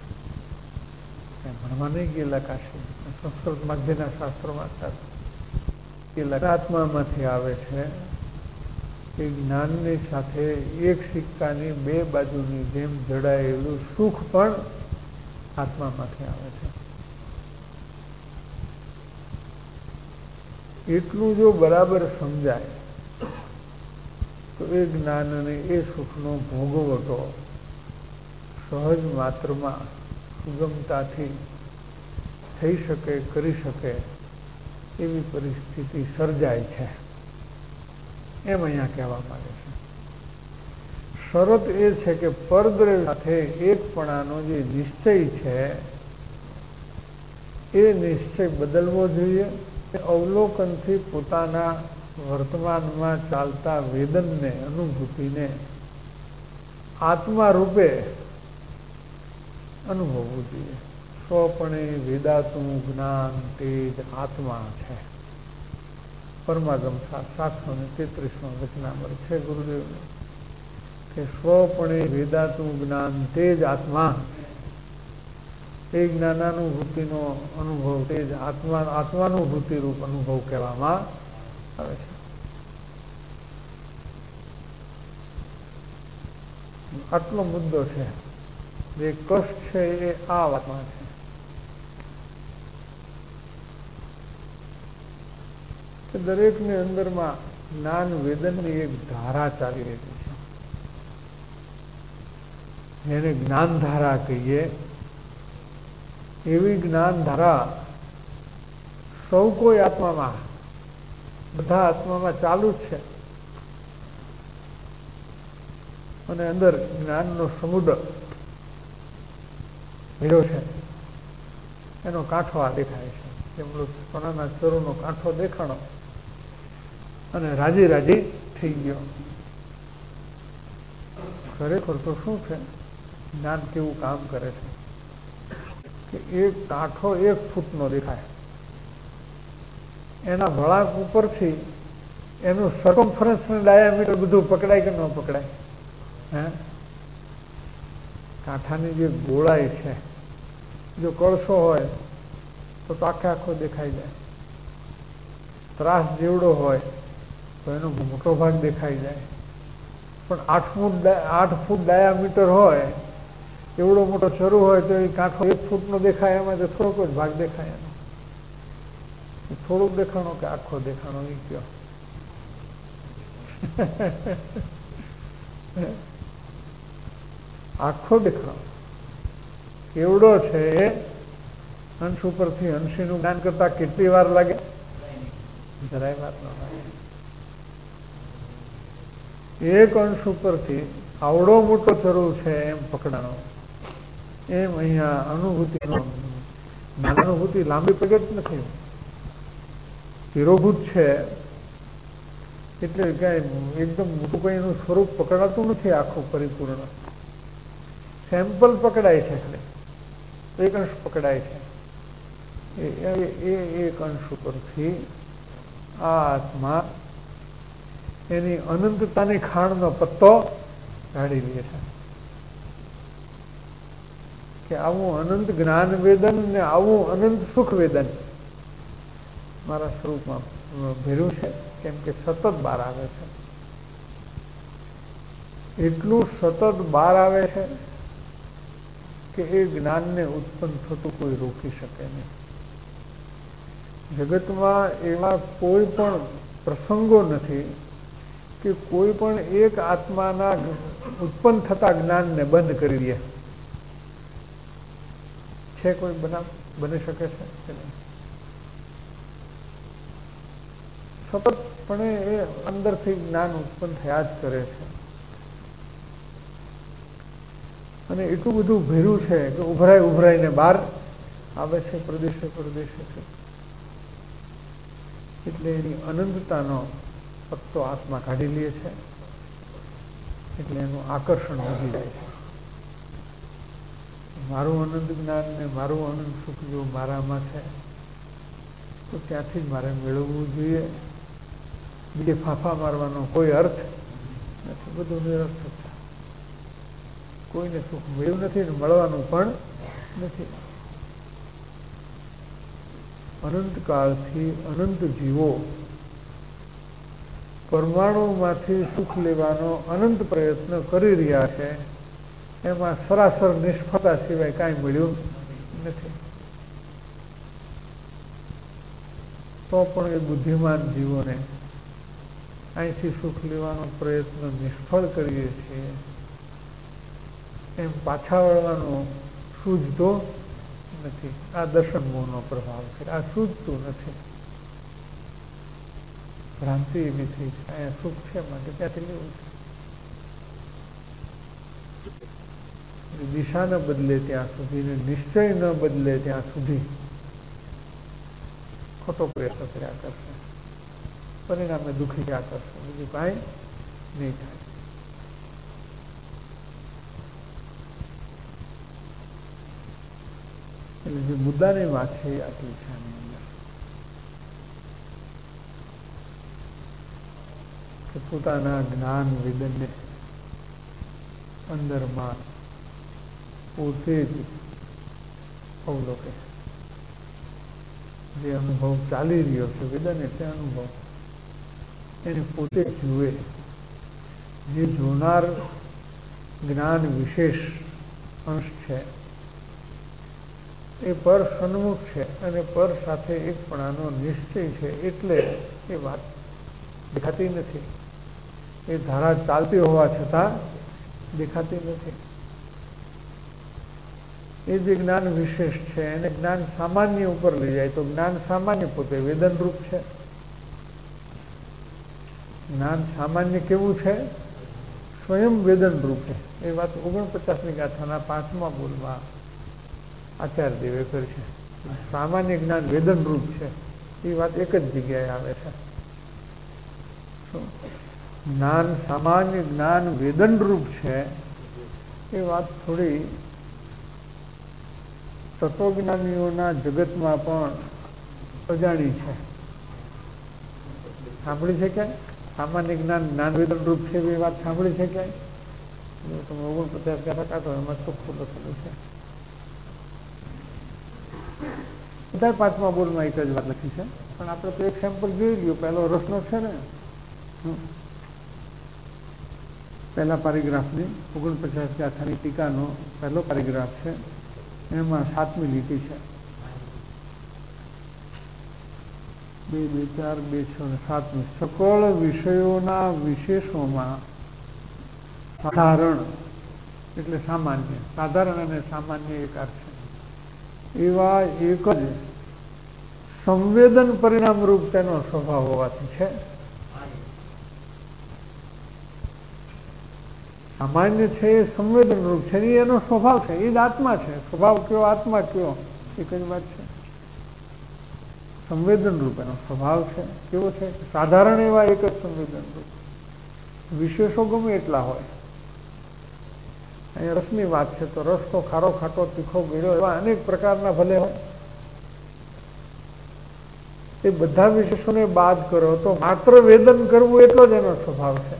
ભણવા નહીં ગયેલા કાશી, સંસ્કૃત માગધીના શાસ્ત્રો વાંચતા. એ આત્મામાંથી આવે છે. એ જ્ઞાનની સાથે એક સિક્કાની બે બાજુની જેમ જડાયેલું સુખ પણ આત્મામાંથી આવે છે. એટલું જો બરાબર સમજાય તો એ જ્ઞાન અને એ સુખનો ભોગવટો સહજ માત્રમાં સુગમતાથી થઈ શકે, કરી શકે એવી પરિસ્થિતિ સર્જાય છે, એમ અહીંયા કહેવા માંગે છે. શરત એ છે કે પરદ્રવ્ય સાથે એકપણાનો જે નિશ્ચય છે એ નિશ્ચય બદલવો જોઈએ. અવલોકનથી પોતાના વર્તમાનમાં ચાલતા વેદનને, અનુભૂતિને આત્મા રૂપે અનુભવવું જોઈએ. સ્વપણે વેદાતું જ્ઞાન તે જ આત્મા છે. પરમાગમ સાતસો ને તેત્રીસમાં વચનામૃત છે ગુરુદેવનું કે સ્વપણે વેદાતું જ્ઞાન તે જ આત્મા. એ જ્ઞાનાનુભૂતિનો અનુભવ તે જ આત્મા, આત્માનુભૂતિ રૂપ અનુભવ કહેવામાં આવે છે. આટલો મુદ્દો છે. જે કષ્ટ છે એ આ વાતમાં છે. કે દરેકની અંદરમાં જ્ઞાન વેદનની એક ધારા ચાલી રહી છે, જેને જ્ઞાન ધારા કહીએ. એવી જ્ઞાન ધારા સૌ કોઈ આત્મામાં, બધા આત્મામાં ચાલુ જ છે. અને અંદર જ્ઞાનનો સમુદ્ર ભર્યો છે. એનો કાંઠો આ દેખાય છે, જેમનો સોનાના ચરોનો કાંઠો દેખાણો અને રાજી રાજી થઈ ગયો. ખરેખર તો શું છે? જ્ઞાન કેવું કામ કરે છે કે એક કાંઠો એક ફૂટનો દેખાય, એના વળાંક ઉપરથી એનું સર્કમફરન્સ ને ડાયામીટર બધું પકડાય કે ન પકડાય? હે, કાંઠાની જે ગોળાઈ છે, જો કળશો હોય તો આખે આખો દેખાઈ જાય. ત્રાસ જેવડો હોય તો એનો મોટો ભાગ દેખાઈ જાય. પણ આઠ ફૂટ આઠ ફૂટ ડાયામીટર હોય, એવડો મોટો શરૂ હોય તો એ કાંઠો એક ફૂટનો દેખાય, એમાં તો થોડોક જ ભાગ દેખાય. એનો થોડુંક દેખાણો કે આખો દેખાણો એ કયો? આખો દેખાવ કેવડો છે એ અંશ ઉપરથી અંશીનું જ્ઞાન કરતા કેટલી વાર લાગે? જરાય વાર ન લાગે. એક અંશ ઉપરથી આવડો મોટો જરૂર છે એમ પકડાણો, એમ અહીંયા અનુભૂતિનો અનુભૂતિ લાંબી પ્રગટ નથી, તિરોભૂત છે. એટલે ક્યાંય એકદમ મોટું કઈ એનું સ્વરૂપ પકડાતું નથી આખું પરિપૂર્ણ. સેમ્પલ પકડાય છે, ખાલી એક અંશ પકડાય છે. એ એક અંશ ઉપરથી આ આત્મા એની અનંતતાની ખાણનો પત્તો કાઢી લે છે કે આવું અનંત જ્ઞાન વેદન ને આવું અનંત સુખ વેદન મારા સ્વરૂપમાં ભેરું છે, કેમ કે સતત બહાર આવે છે. એટલું સતત બહાર આવે છે કે એ જ્ઞાનને ઉત્પન્ન થતું કોઈ રોકી શકે નહીં. જગતમાં એવા કોઈ પણ પ્રસંગો નથી કે કોઈ પણ એક આત્માના ઉત્પન્ન થતા જ્ઞાનને બંધ કરી દે છે. કોઈ બનાવ બની શકે છે કે નહીં? સતતપણે એ અંદરથી જ્ઞાન ઉત્પન્ન થયા જ કરે છે. અને એટલું બધું ભેરું છે કે ઉભરાય ઉભરાઈને બહાર આવે છે પ્રદેશે પ્રદેશે છે. એટલે એની અનંતતાનો પત્તો આત્મા કાઢી લે છે. એટલે એનું આકર્ષણ વધી જાય છે. મારું અનંત જ્ઞાન ને મારું અનંત સુખ જો મારામાં છે તો ત્યાંથી જ મારે મેળવવું જોઈએ. બીજે ફાંફા મારવાનો કોઈ અર્થ નથી, બધું નિરર્થક છે. કોઈને સુખ મળ્યું નથી ને મળવાનું પણ નથી. અનંતકાળથી અનંત જીવો પરમાણુમાંથી સુખ લેવાનો અનંત પ્રયત્ન કરી રહ્યા છે. એમાં સરાસર નિષ્ફળતા સિવાય કાંઈ મળ્યું નથી. તો પણ એ બુદ્ધિમાન જીવોને અહીંથી સુખ લેવાનો પ્રયત્ન નિષ્ફળ કરીએ છીએ એમ પાછા વળવાનો સૂઝતો નથી. આ દર્શન મોહનો પ્રભાવ છે. આ સૂઝતું નથી. ભ્રાંતિ એવી થઈ છે અહીંયા સુખ છે માટે ત્યાંથી લેવું છે. દિશા ન બદલે ત્યાં સુધી ને નિશ્ચય ન બદલે ત્યાં સુધી ખોટો પ્રયત્ન કર્યા કરશે. પરિણામે દુઃખી ક્યાં કરશે, બીજું કાંઈ નહીં થાય. એટલે જે મુદ્દાની વાત છે એ આટલી છે આની અંદર કે પોતાના જ્ઞાન વેદનને અંદરમાં પોતે જ અવલોકે. જે અનુભવ ચાલી રહ્યો છે વેદન એટલે અનુભવ, એને પોતે જુએ. જે જોનાર જ્ઞાન વિશેષ અંશ છે એ પર સન્મુખ છે અને પર સાથે એકપણાનો નિશ્ચય છે. એટલે એ વાત દેખાતી નથી. એ ધારા ચાલતી હોવા છતાં દેખાતી નથી. એ જે જ્ઞાન વિશેષ છે એને જ્ઞાન સામાન્ય ઉપર લઈ જાય તો જ્ઞાન સામાન્ય પોતે વેદન રૂપ છે. જ્ઞાન સામાન્ય કેવું છે? સ્વયં વેદન રૂપ છે. એ વાત ઓગણપચાસમી ગાથાના પાંચમા બોલમાં આચાર્ય દેવે કરી છે. સામાન્ય જ્ઞાન વેદન રૂપ છે એ વાત એક જ જગ્યાએ આવે છે. જ્ઞાન સામાન્ય જ્ઞાન વેદન રૂપ છે એ વાત થોડી તત્વજ્ઞાનીઓના જગતમાં પણ અજાણી છે. સાંભળી છે ક્યાંય? સામાન્ય જ્ઞાન જ્ઞાન વેદન રૂપ છે એ વાત સાંભળી છે ક્યાંય? તમે ઓગણપચાસ ગાથા કાઢો એમાં ચોખ્ખું લખેલું છે. બધા પાંચમા બોલમાં એક જ વાત લખી છે, પણ આપણે તો એક સેમ્પલ જોઈ લ્યો. પહેલો રસનો છે ને, પહેલા પેરેગ્રાફની ઓગણપચાસ ગાથાની ટીકાનો પહેલો પેરેગ્રાફ છે. એમાં સાતમી લીટી છે. બે બે ચાર બે છ ને સાતમી. સકળ વિષયોના વિશેષોમાં સાધારણ એટલે સામાન્ય, સાધારણ અને સામાન્ય એક અર્થ છે. એવા એક જ સંવેદન પરિણામ રૂપ તેનો સ્વભાવ હોવાથી છે. સામાન્ય છે એ સંવેદન રૂપ છે, એનો સ્વભાવ છે, એ જ આત્મા છે. સ્વભાવ કયો, આત્મા કયો, એક જ વાત છે. સંવેદન રૂપ એનો સ્વભાવ છે. કેવો છે? સાધારણ એવા એક જ સંવેદન રૂપ. વિશેષો ગમે એટલા હોય. અહીંયા રસની વાત છે તો રસ તો ખારો, ખાટો, તીખો, ગળ્યો એવા અનેક પ્રકારના ભલે હોય. એ બધા વિશેષોને બાદ કરો તો માત્ર વેદન કરવું એટલો જ એનો સ્વભાવ છે.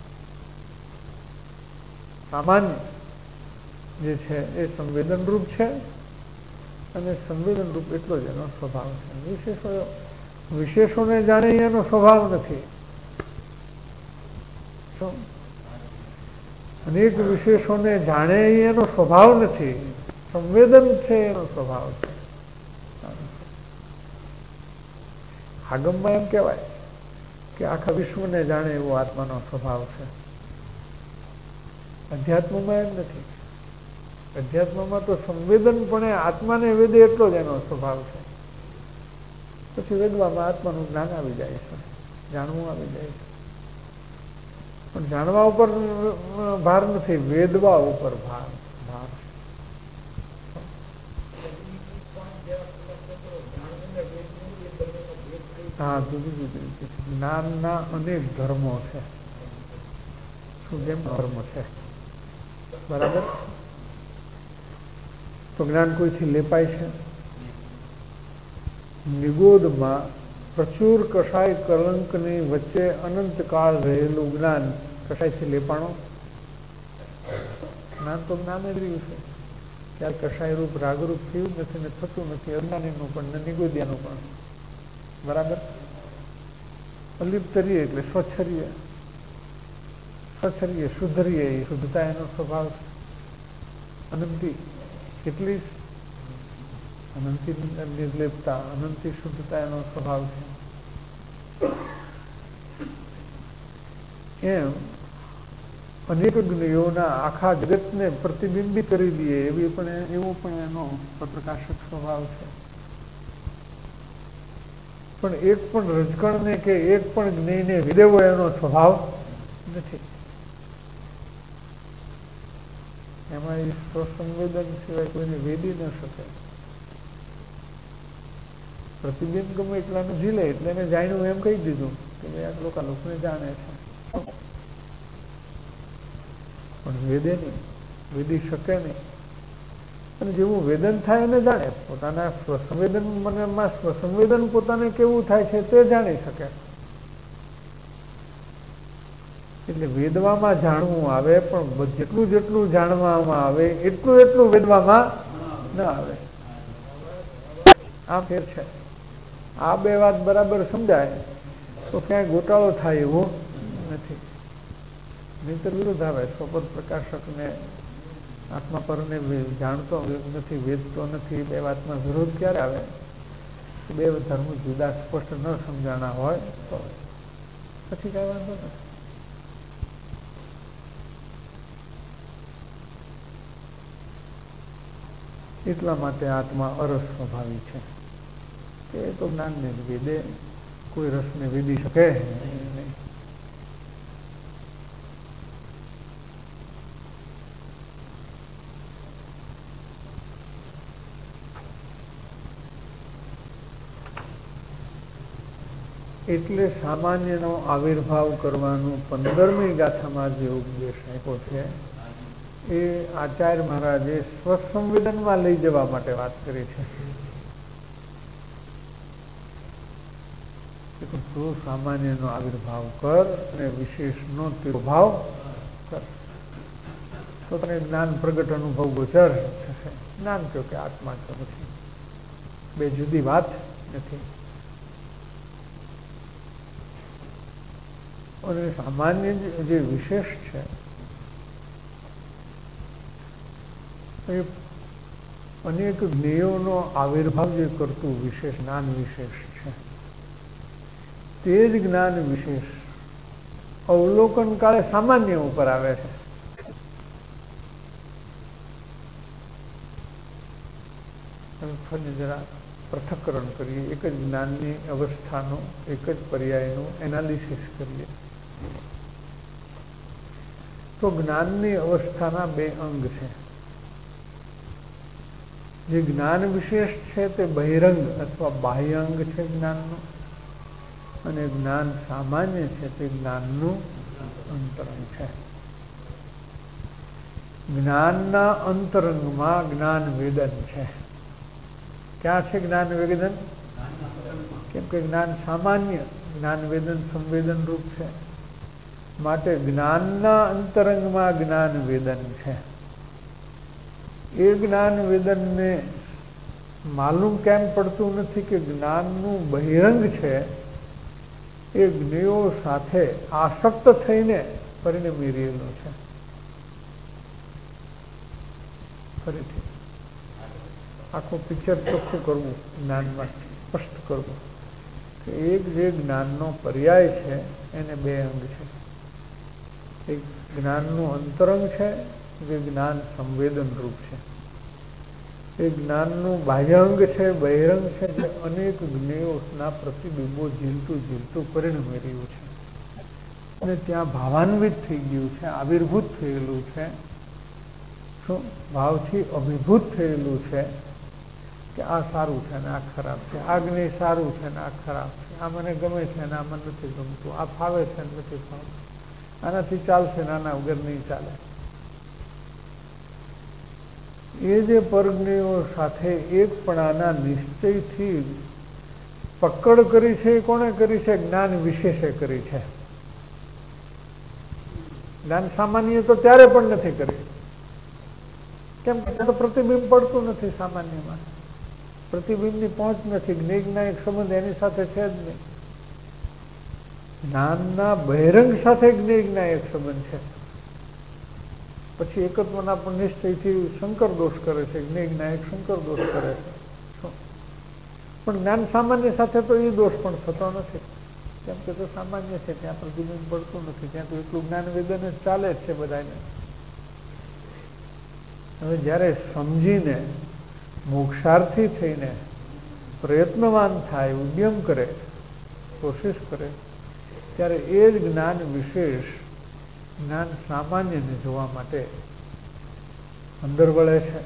સામાન્ય જે છે એ સંવેદન રૂપ છે અને સંવેદન રૂપ એટલો જ એનો સ્વભાવ છે. વિશેષો વિશેષોને જાણે એનો સ્વભાવ નથી. અનેક વિશેષોને જાણે એનો સ્વભાવ નથી. સંવેદન છે એનો સ્વભાવ છે. આગમમાં એમ કહેવાય કે આખા વિશ્વને જાણે એવો આત્માનો સ્વભાવ છે. અધ્યાત્મમાં એમ નથી. અધ્યાત્મમાં તો સંવેદનપણે આત્માને વેદે એટલો જ એનો સ્વભાવ છે. પછી વેદવામાં આત્માનું જ્ઞાન આવી જાય છે, જાણવું આવી જાય છે. પણ જાણવા ઉપર ભાર નથી, વેદવા ઉપર ભાર ભાર હા, જુદી જુદી રીતે જ્ઞાનના અનેક ધર્મો છે. શું કેમ ધર્મ છે? બરાબર. તો જ્ઞાન કોઈથી લેપાય છે? નિગોદમાં પ્રચુર કષાય કલંકની વચ્ચે અનંતકાળ રહેલું જ્ઞાન કશાયથી લેપાણો? જ્ઞાન તો જ્ઞાન જ રહ્યું છે. ત્યારે કષાય રૂપ રાગરૂપ થયું નથી ને થતું નથી. અજ્ઞાનીનું પણ ને નિગોદિયાનું પણ. બરાબર. અલિપ્તરીય એટલે સ્વચ્છરીય. સ્વચ્છરીય શુદ્ધરીય, એ શુદ્ધતા એનો સ્વભાવ છે. અનંતી કેટલી અનંતી નિર્લેપતા, અનંતી શુદ્ધતા એનો સ્વભાવ છે. એમ અનેક જ્ઞેયોના આખા જગતને પ્રતિબિંબિત કરી દે એવી પણ એવો પણ એનો પ્રકાશક સ્વભાવ છે. પણ એક પણ રજકણને કે એક પણ જ્ઞેયને વિદેવો એનો સ્વભાવ નથી. એમાં સ્વસંવેદન સિવાય કોઈને વેદી ન શકે. પ્રતિબિંબ ગમે એટલાનું ઝીલે એટલે એને જાણ્યું એમ કહી દીધું કે ભાઈ આ લોકો લોકોને જાણે છે. પણ વેદે નહીં, વેદી શકે નહીં. અને જેવું વેદન થાય એને જાણે. પોતાના સ્વસંવેદન મનમાં સ્વસંવેદન પોતાને કેવું થાય છે તે જાણી શકે. એટલે વેદવામાં જાણવું આવે, પણ જેટલું જેટલું જાણવામાં આવે એટલું એટલું વેદવામાં ના આવે. આ ફેર છે. આ બે વાત બરાબર સમજાય તો ક્યાંય ગોટાળો થાય એવો નથી. નહીતર વિરોધ આવે. સ્વપદ પ્રકાશકને આત્મા પરને જાણતો નથી, વેદતો નથી, બે વાતમાં વિરોધ ક્યારે આવે? બે ધર્મ જુદા સ્પષ્ટ ન સમજાણા હોય તો પછી કઈ વાંધો નથી. એટલા માટે આત્મા અરસ સ્વભાવી છે કે તો જ્ઞાનને વેદે, કોઈ રસને વેદી શકે નહીં. એટલે સામાન્યનો આવિર્ભાવ કરવાનું પંદરમી ગાથામાં જે ઉપદેશ આપ્યો છે એ આચાર્ય મહારાજે સ્વસંવેદનમાં લઈ જવા માટે વાત કરી છે. તું સામાન્યનો આવિર્ભાવ કર અને વિશેષનો તિરોભાવ કર તો તને જ્ઞાન પ્રગટ અનુભવ ગોચર થશે. જ્ઞાન કહો કે આત્મા કહો નથી, બે જુદી વાત નથી. અને સામાન્ય જે વિશેષ છે એ અનેક જ્ઞેયોનો આવિર્ભાવ જે કરતું વિશેષ જ્ઞાન વિશેષ છે. તે જ જ્ઞાન વિશેષ અવલોકન કાળે સામાન્ય ઉપર આવે છે. ફરી જરા પૃથક્કરણ કરીએ, એક જ જ્ઞાનની અવસ્થાનું એક જ પર્યાયનું એનાલિસિસ કરીએ. તો જ્ઞાનની અવસ્થાના બે અંગ છે. જે જ્ઞાન વિશેષ છે તે બહિરંગ અથવા બાહ્ય અંગ છે જ્ઞાનનું, અને જ્ઞાન સામાન્ય છે તે જ્ઞાનનું અંતરંગ છે. જ્ઞાનના અંતરંગમાં જ્ઞાન વેદન છે. ક્યાં છે જ્ઞાન વેદન? કેમ કે જ્ઞાન સામાન્ય, જ્ઞાન વેદન સંવેદન રૂપ છે. માટે જ્ઞાનના અંતરંગમાં જ્ઞાન વેદન છે. એ જ્ઞાન વેદનને માલુમ કેમ પડતું નથી કે જ્ઞાનનું બહિરંગ છે એ જ્ઞેયો સાથે આસક્ત થઈને પરિણમી રહેલો છે. ફરીથી આખું પિક્ચર ચોખ્ખું કરવું, જ્ઞાનમાં સ્પષ્ટ કરવું કે એક જે જ્ઞાનનો પર્યાય છે એને બે અંગ છે. એક જ્ઞાનનું અંતરંગ છે, જે જ્ઞાન સંવેદન રૂપ છે. એ જ્ઞાનનું બાહ્યાંગ છે, બહિરંગ છે, જે અનેક જ્ઞેયોના પ્રતિબિંબો ઝીલતું ઝીલતું પરિણમી રહ્યું છે અને ત્યાં ભાવાન્વિત થઈ ગયું છે, આવિર્ભૂત થયેલું છે. શું ભાવથી અભિભૂત થયેલું છે કે આ સારું છે ને આ ખરાબ છે, આ જ્ઞેય સારું છે ને આ ખરાબ છે, આ મને ગમે છે ને આ મને નથી ગમતું, આ ફાવે છે ને નથી ફાવતું, આનાથી ચાલશે ને આના વગર નહીં ચાલે. એ જે પરજ્ઞેયો સાથે એકપણાના નિશ્ચયથી પકડ કરી છે, કોણે કરી છે? જ્ઞાન વિશેષે કરી છે. જ્ઞાન સામાન્ય તો ત્યારે પણ નથી કરી. કેમ કે તો પ્રતિબિંબ પડતું નથી સામાન્યમાં, પ્રતિબિંબની પહોંચ નથી, જ્ઞેયના એક સંબંધ એની સાથે છે જ નહીં. જ્ઞાનના બહિરંગ સાથે જ્ઞેયના એક સંબંધ છે. પછી એકત્વના પણ નિશ્ચયથી શંકર દોષ કરે છે, જ્ઞેયના એક શંકર દોષ કરે છે. પણ જ્ઞાન સામાન્ય સાથે તો એ દોષ પણ થતો નથી, કેમ કે તો સામાન્ય છે, ત્યાં પ્રતિબિંબ પડતું નથી, ત્યાં તો એટલું જ્ઞાન વેદન જ ચાલે જ છે બધાને. હવે જ્યારે સમજીને મોક્ષાર્થી થઈને પ્રયત્નવાન થાય, ઉદ્યમ કરે, કોશિશ કરે, ત્યારે એ જ જ્ઞાન વિશેષ જ્ઞાન સામાન્યને જોવા માટે અંદર વળે છે.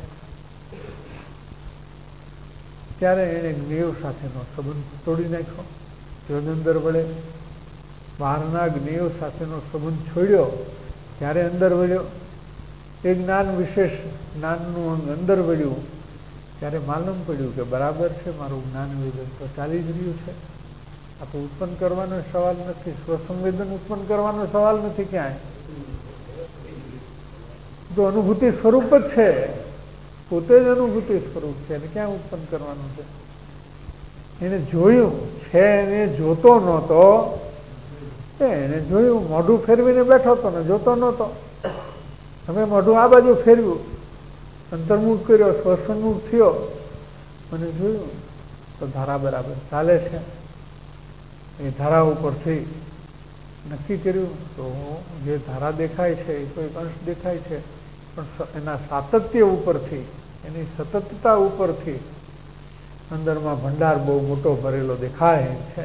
ત્યારે એને જ્ઞેયો સાથેનો સંબંધ તોડી નાખ્યો, જો અંદર વળે. બહારના જ્ઞેયો સાથેનો સંબંધ છોડ્યો ત્યારે અંદર વળ્યો. એ જ્ઞાન વિશેષ જ્ઞાનનું અંગ અંદર વળ્યું ત્યારે માલુમ પડ્યું કે બરાબર છે, મારું જ્ઞાન વેદન તો ચાલી જ રહ્યું છે. આ તો ઉત્પન્ન કરવાનો સવાલ નથી, સ્વસંવેદન ઉત્પન્ન કરવાનો સવાલ નથી. ક્યાંય તો અનુભૂતિ સ્વરૂપ જ છે, પોતે જ અનુભૂતિ સ્વરૂપ છે, એને ક્યાં ઉત્પન્ન કરવાનું છે? એને જોયું છે, એને જોતો નહોતો, એને જોયું, મોઢું ફેરવીને બેઠો હતો ને જોતો નહોતો. તમે મોઢું આ બાજુ ફેરવ્યું, અંતર્મુખ કર્યો, સ્વસન્મુખ થયો અને જોયું તો ધારા બરાબર ચાલે છે. એ ધારા ઉપરથી નક્કી કર્યું તો જે ધારા દેખાય છે એ તો એક અંશ દેખાય છે, પણ એના સાતત્ય ઉપરથી, એની સતતતા ઉપરથી અંદરમાં ભંડાર બહુ મોટો ભરેલો દેખાય છે.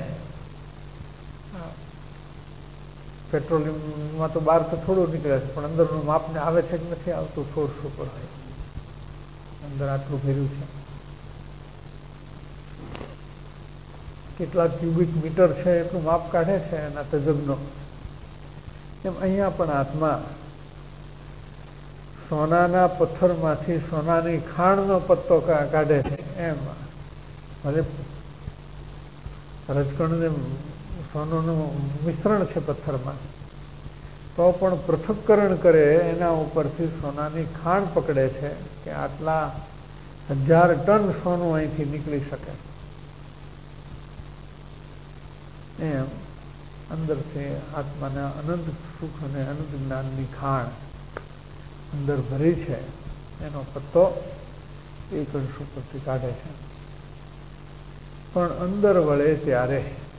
પેટ્રોલિયમમાં તો બહાર તો થોડું નીકળે છે, પણ અંદરનું માપને આવે છે કે નથી આવતું, સોર્સ ઉપર અંદર આટલું ભર્યું છે, કેટલા ક્યુબિક મીટર છે એટલું માપ કાઢે છે એના તજજ્ઞો. એમ અહીંયા પણ આત્મા સોનાના પથ્થરમાંથી સોનાની ખાણનો પત્તો કાઢે છે. એમ ભલે રજકણને સોનાનું મિશ્રણ છે પથ્થરમાં, તો પણ પૃથક્કરણ કરે એના ઉપરથી સોનાની ખાણ પકડે છે કે આટલા હજાર ટન સોનું અહીંથી નીકળી શકે. એમ અંદરથી આત્માના અનંત સુખ અને અનંત જ્ઞાનની ખાણ અંદર ભરી છે, એનો પત્તો એક અંશ ઉપરથી કાઢે છે. પણ અંદર વળે ત્યારે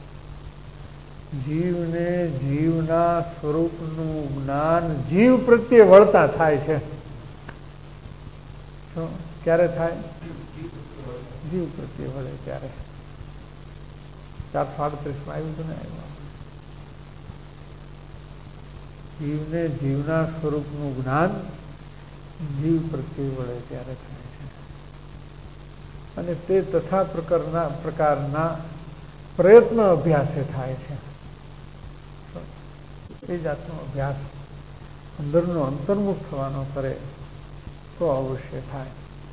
જીવને જીવના સ્વરૂપનું જ્ઞાન જીવ પ્રત્યે વળતા થાય છે. શું ક્યારે થાય? જીવ પ્રત્યે વળે ત્યારે ચારસો આડત્રીસમાં આવ્યું હતું ને આવ્યું જીવને જીવના સ્વરૂપનું જ્ઞાન જીવ પ્રત્યે વળે ત્યારે થાય છે અને તે તથા પ્રકારના પ્રકારના પ્રયત્ન અભ્યાસે થાય છે. એ જાતનો અભ્યાસ અંદરનો અંતર્મુખ થવાનો કરે તો અવશ્ય થાય.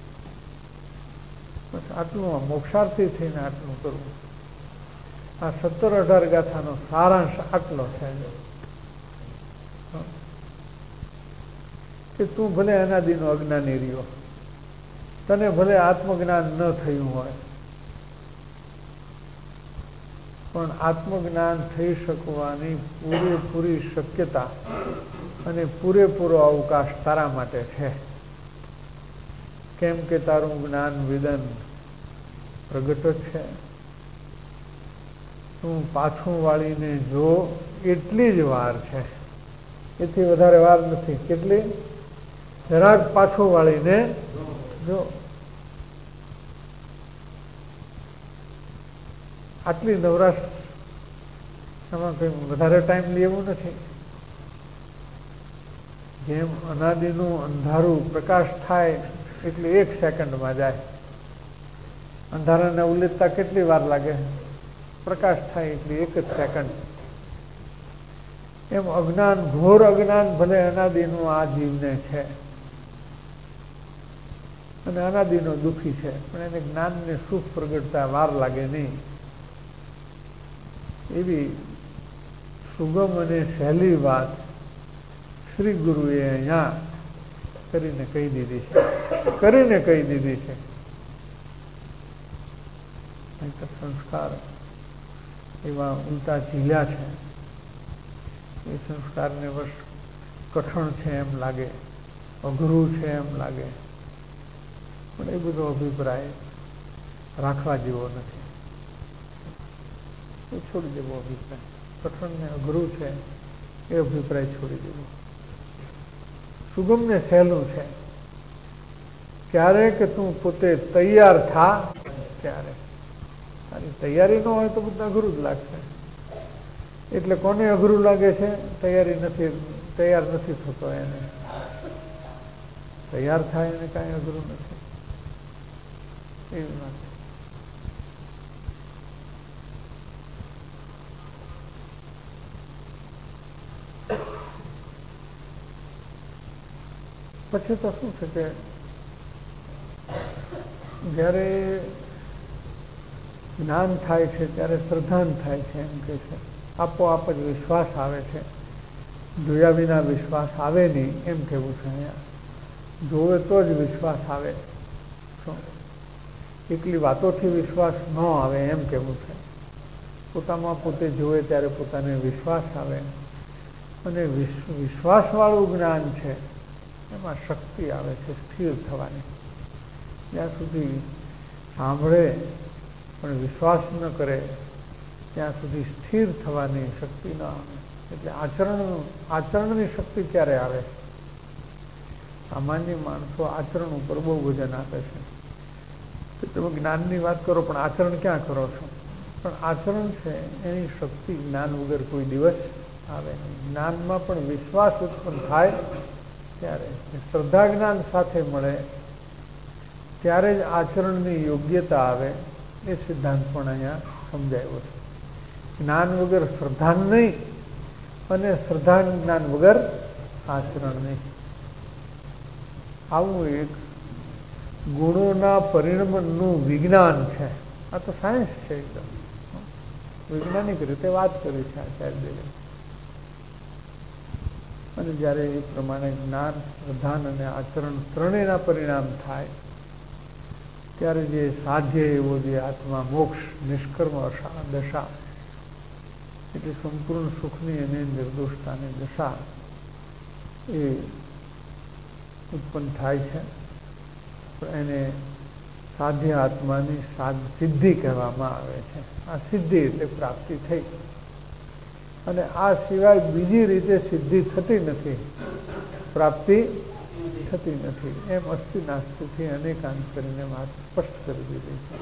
બસ આટલું મોક્ષાર્થી થઈને આટલું કરવું. આ સત્તર અઢાર ગાથાનો સારાંશ આટલો છે કે તું ભલે અનાદિનો અજ્ઞાની રહ્યો, તને ભલે આત્મજ્ઞાન ન થયું હોય, પણ આત્મજ્ઞાન થઈ શકવાની પૂરેપૂરી શક્યતા અને પૂરેપૂરો અવકાશ તારા માટે છે. કેમ કે તારું જ્ઞાન વિદન પ્રગટ જ છે. તું પાછું વાળીને જો એટલી જ વાર છે, એથી વધારે વાર નથી. કેટલી? જરાક પાછું વાળીને જો. આટલી નવરાશ એમાં કઈ વધારે ટાઈમ લેવું નથી. જેમ અનાદિનું અંધારું પ્રકાશ થાય એટલે એક સેકન્ડમાં જાય. અંધારાને ઉલેચતા કેટલી વાર લાગે? પ્રકાશ થાય એટલે એક જ સેકન્ડ. એમ અજ્ઞાન, ઘોર અજ્ઞાન ભલે અનાદિનું આ જીવને છે અને અનાદિનો દુઃખી છે, પણ એને જ્ઞાનને સુખ પ્રગટતા વાર લાગે નહીં. એવી સુગમ અને સહેલી વાત શ્રી ગુરુએ અહીંયા કરીને કહી દીધી છે કરીને કહી દીધી છે. સંસ્કાર એવા ઉલટા ઝીલ્યા છે. એ સંસ્કારને વર્ષ કઠણ છે એમ લાગે, અઘરું છે એમ લાગે, પણ એ બધો અભિપ્રાય રાખવા જેવો નથી. એ છોડી દેવો અભિપ્રાય. કઠણ ને અઘરું છે એ અભિપ્રાય છોડી દેવો. સુગમ ને સહેલું છે. ક્યારે કે તું પોતે તૈયાર થા ત્યારે. તારી તૈયારી ન હોય તો બધું અઘરું જ લાગશે. એટલે કોને અઘરું લાગે છે? તૈયારી નથી, તૈયાર નથી થતો એને. તૈયાર થાય એને કાંઈ અઘરું નથી. એવી વાત. પછી તો શું છે કે જ્યારે જ્ઞાન થાય છે ત્યારે શ્રદ્ધાન થાય છે. એમ કે છે આપોઆપ જ વિશ્વાસ આવે છે. જોયા વિના વિશ્વાસ આવે નહીં એમ કહેવું છે અહીંયા. જોવે તો જ વિશ્વાસ આવે. એકલી વાતોથી વિશ્વાસ ન આવે એમ કહેવું છે. પોતામાં પોતે જોવે ત્યારે પોતાને વિશ્વાસ આવે. અને વિશ્વાસવાળું જ્ઞાન છે એમાં શક્તિ આવે છે સ્થિર થવાની. જ્યાં સુધી સાંભળે પણ વિશ્વાસ ન કરે ત્યાં સુધી સ્થિર થવાની શક્તિ ન આવે. એટલે આચરણ આચરણની શક્તિ ક્યારે આવે? સામાન્ય માણસો આચરણ ઉપર બહુ વજન આપે છે કે તમે જ્ઞાનની વાત કરો પણ આચરણ ક્યાં કરો છો? પણ આચરણ છે એની શક્તિ જ્ઞાન વગર કોઈ દિવસ આવે નહીં. જ્ઞાનમાં પણ વિશ્વાસ ઉત્પન્ન થાય ત્યારે, શ્રદ્ધા જ્ઞાન સાથે મળે ત્યારે જ આચરણની યોગ્યતા આવે. એ સિદ્ધાંત પણ અહીંયા સમજાયો છે. જ્ઞાન વગર શ્રદ્ધા નહીં અને શ્રદ્ધા જ્ઞાન વગર આચરણ નહીં. આવું એક ગુણોના પરિણમનનું વિજ્ઞાન છે. આ તો સાયન્સ છે. એકદમ વૈજ્ઞાનિક રીતે વાત કરી છે આચાર્યદેવે. અને જ્યારે એ પ્રમાણે જ્ઞાન, શ્રદ્ધાન અને આચરણ ત્રણેયના પરિણામ થાય ત્યારે જે સાધ્ય એવો જે આત્મા મોક્ષ નિષ્કર્મ દશા, એટલે સંપૂર્ણ સુખની અને નિર્દોષતાની દશા એ ઉત્પન્ન થાય છે. એને સાધ્ય આત્માની સિદ્ધિ કહેવામાં આવે છે. આ સિદ્ધિ એટલે પ્રાપ્તિ થઈ. અને આ સિવાય બીજી રીતે સિદ્ધિ થતી નથી, પ્રાપ્તિ થતી નથી. એમ અસ્થિ નાસ્તિથી અનેકાંત કરીને વાત સ્પષ્ટ કરી દીધી છે.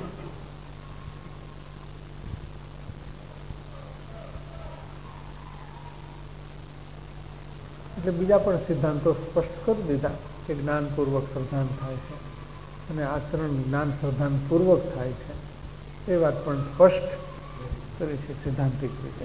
એટલે બીજા પણ સિદ્ધાંતો સ્પષ્ટ કરી દીધા કે જ્ઞાનપૂર્વક શ્રદ્ધાન થાય છે અને આચરણ જ્ઞાન શ્રદ્ધાન પૂર્વક થાય છે. એ વાત પણ સ્પષ્ટ કરી છે સિદ્ધાંતિક રીતે.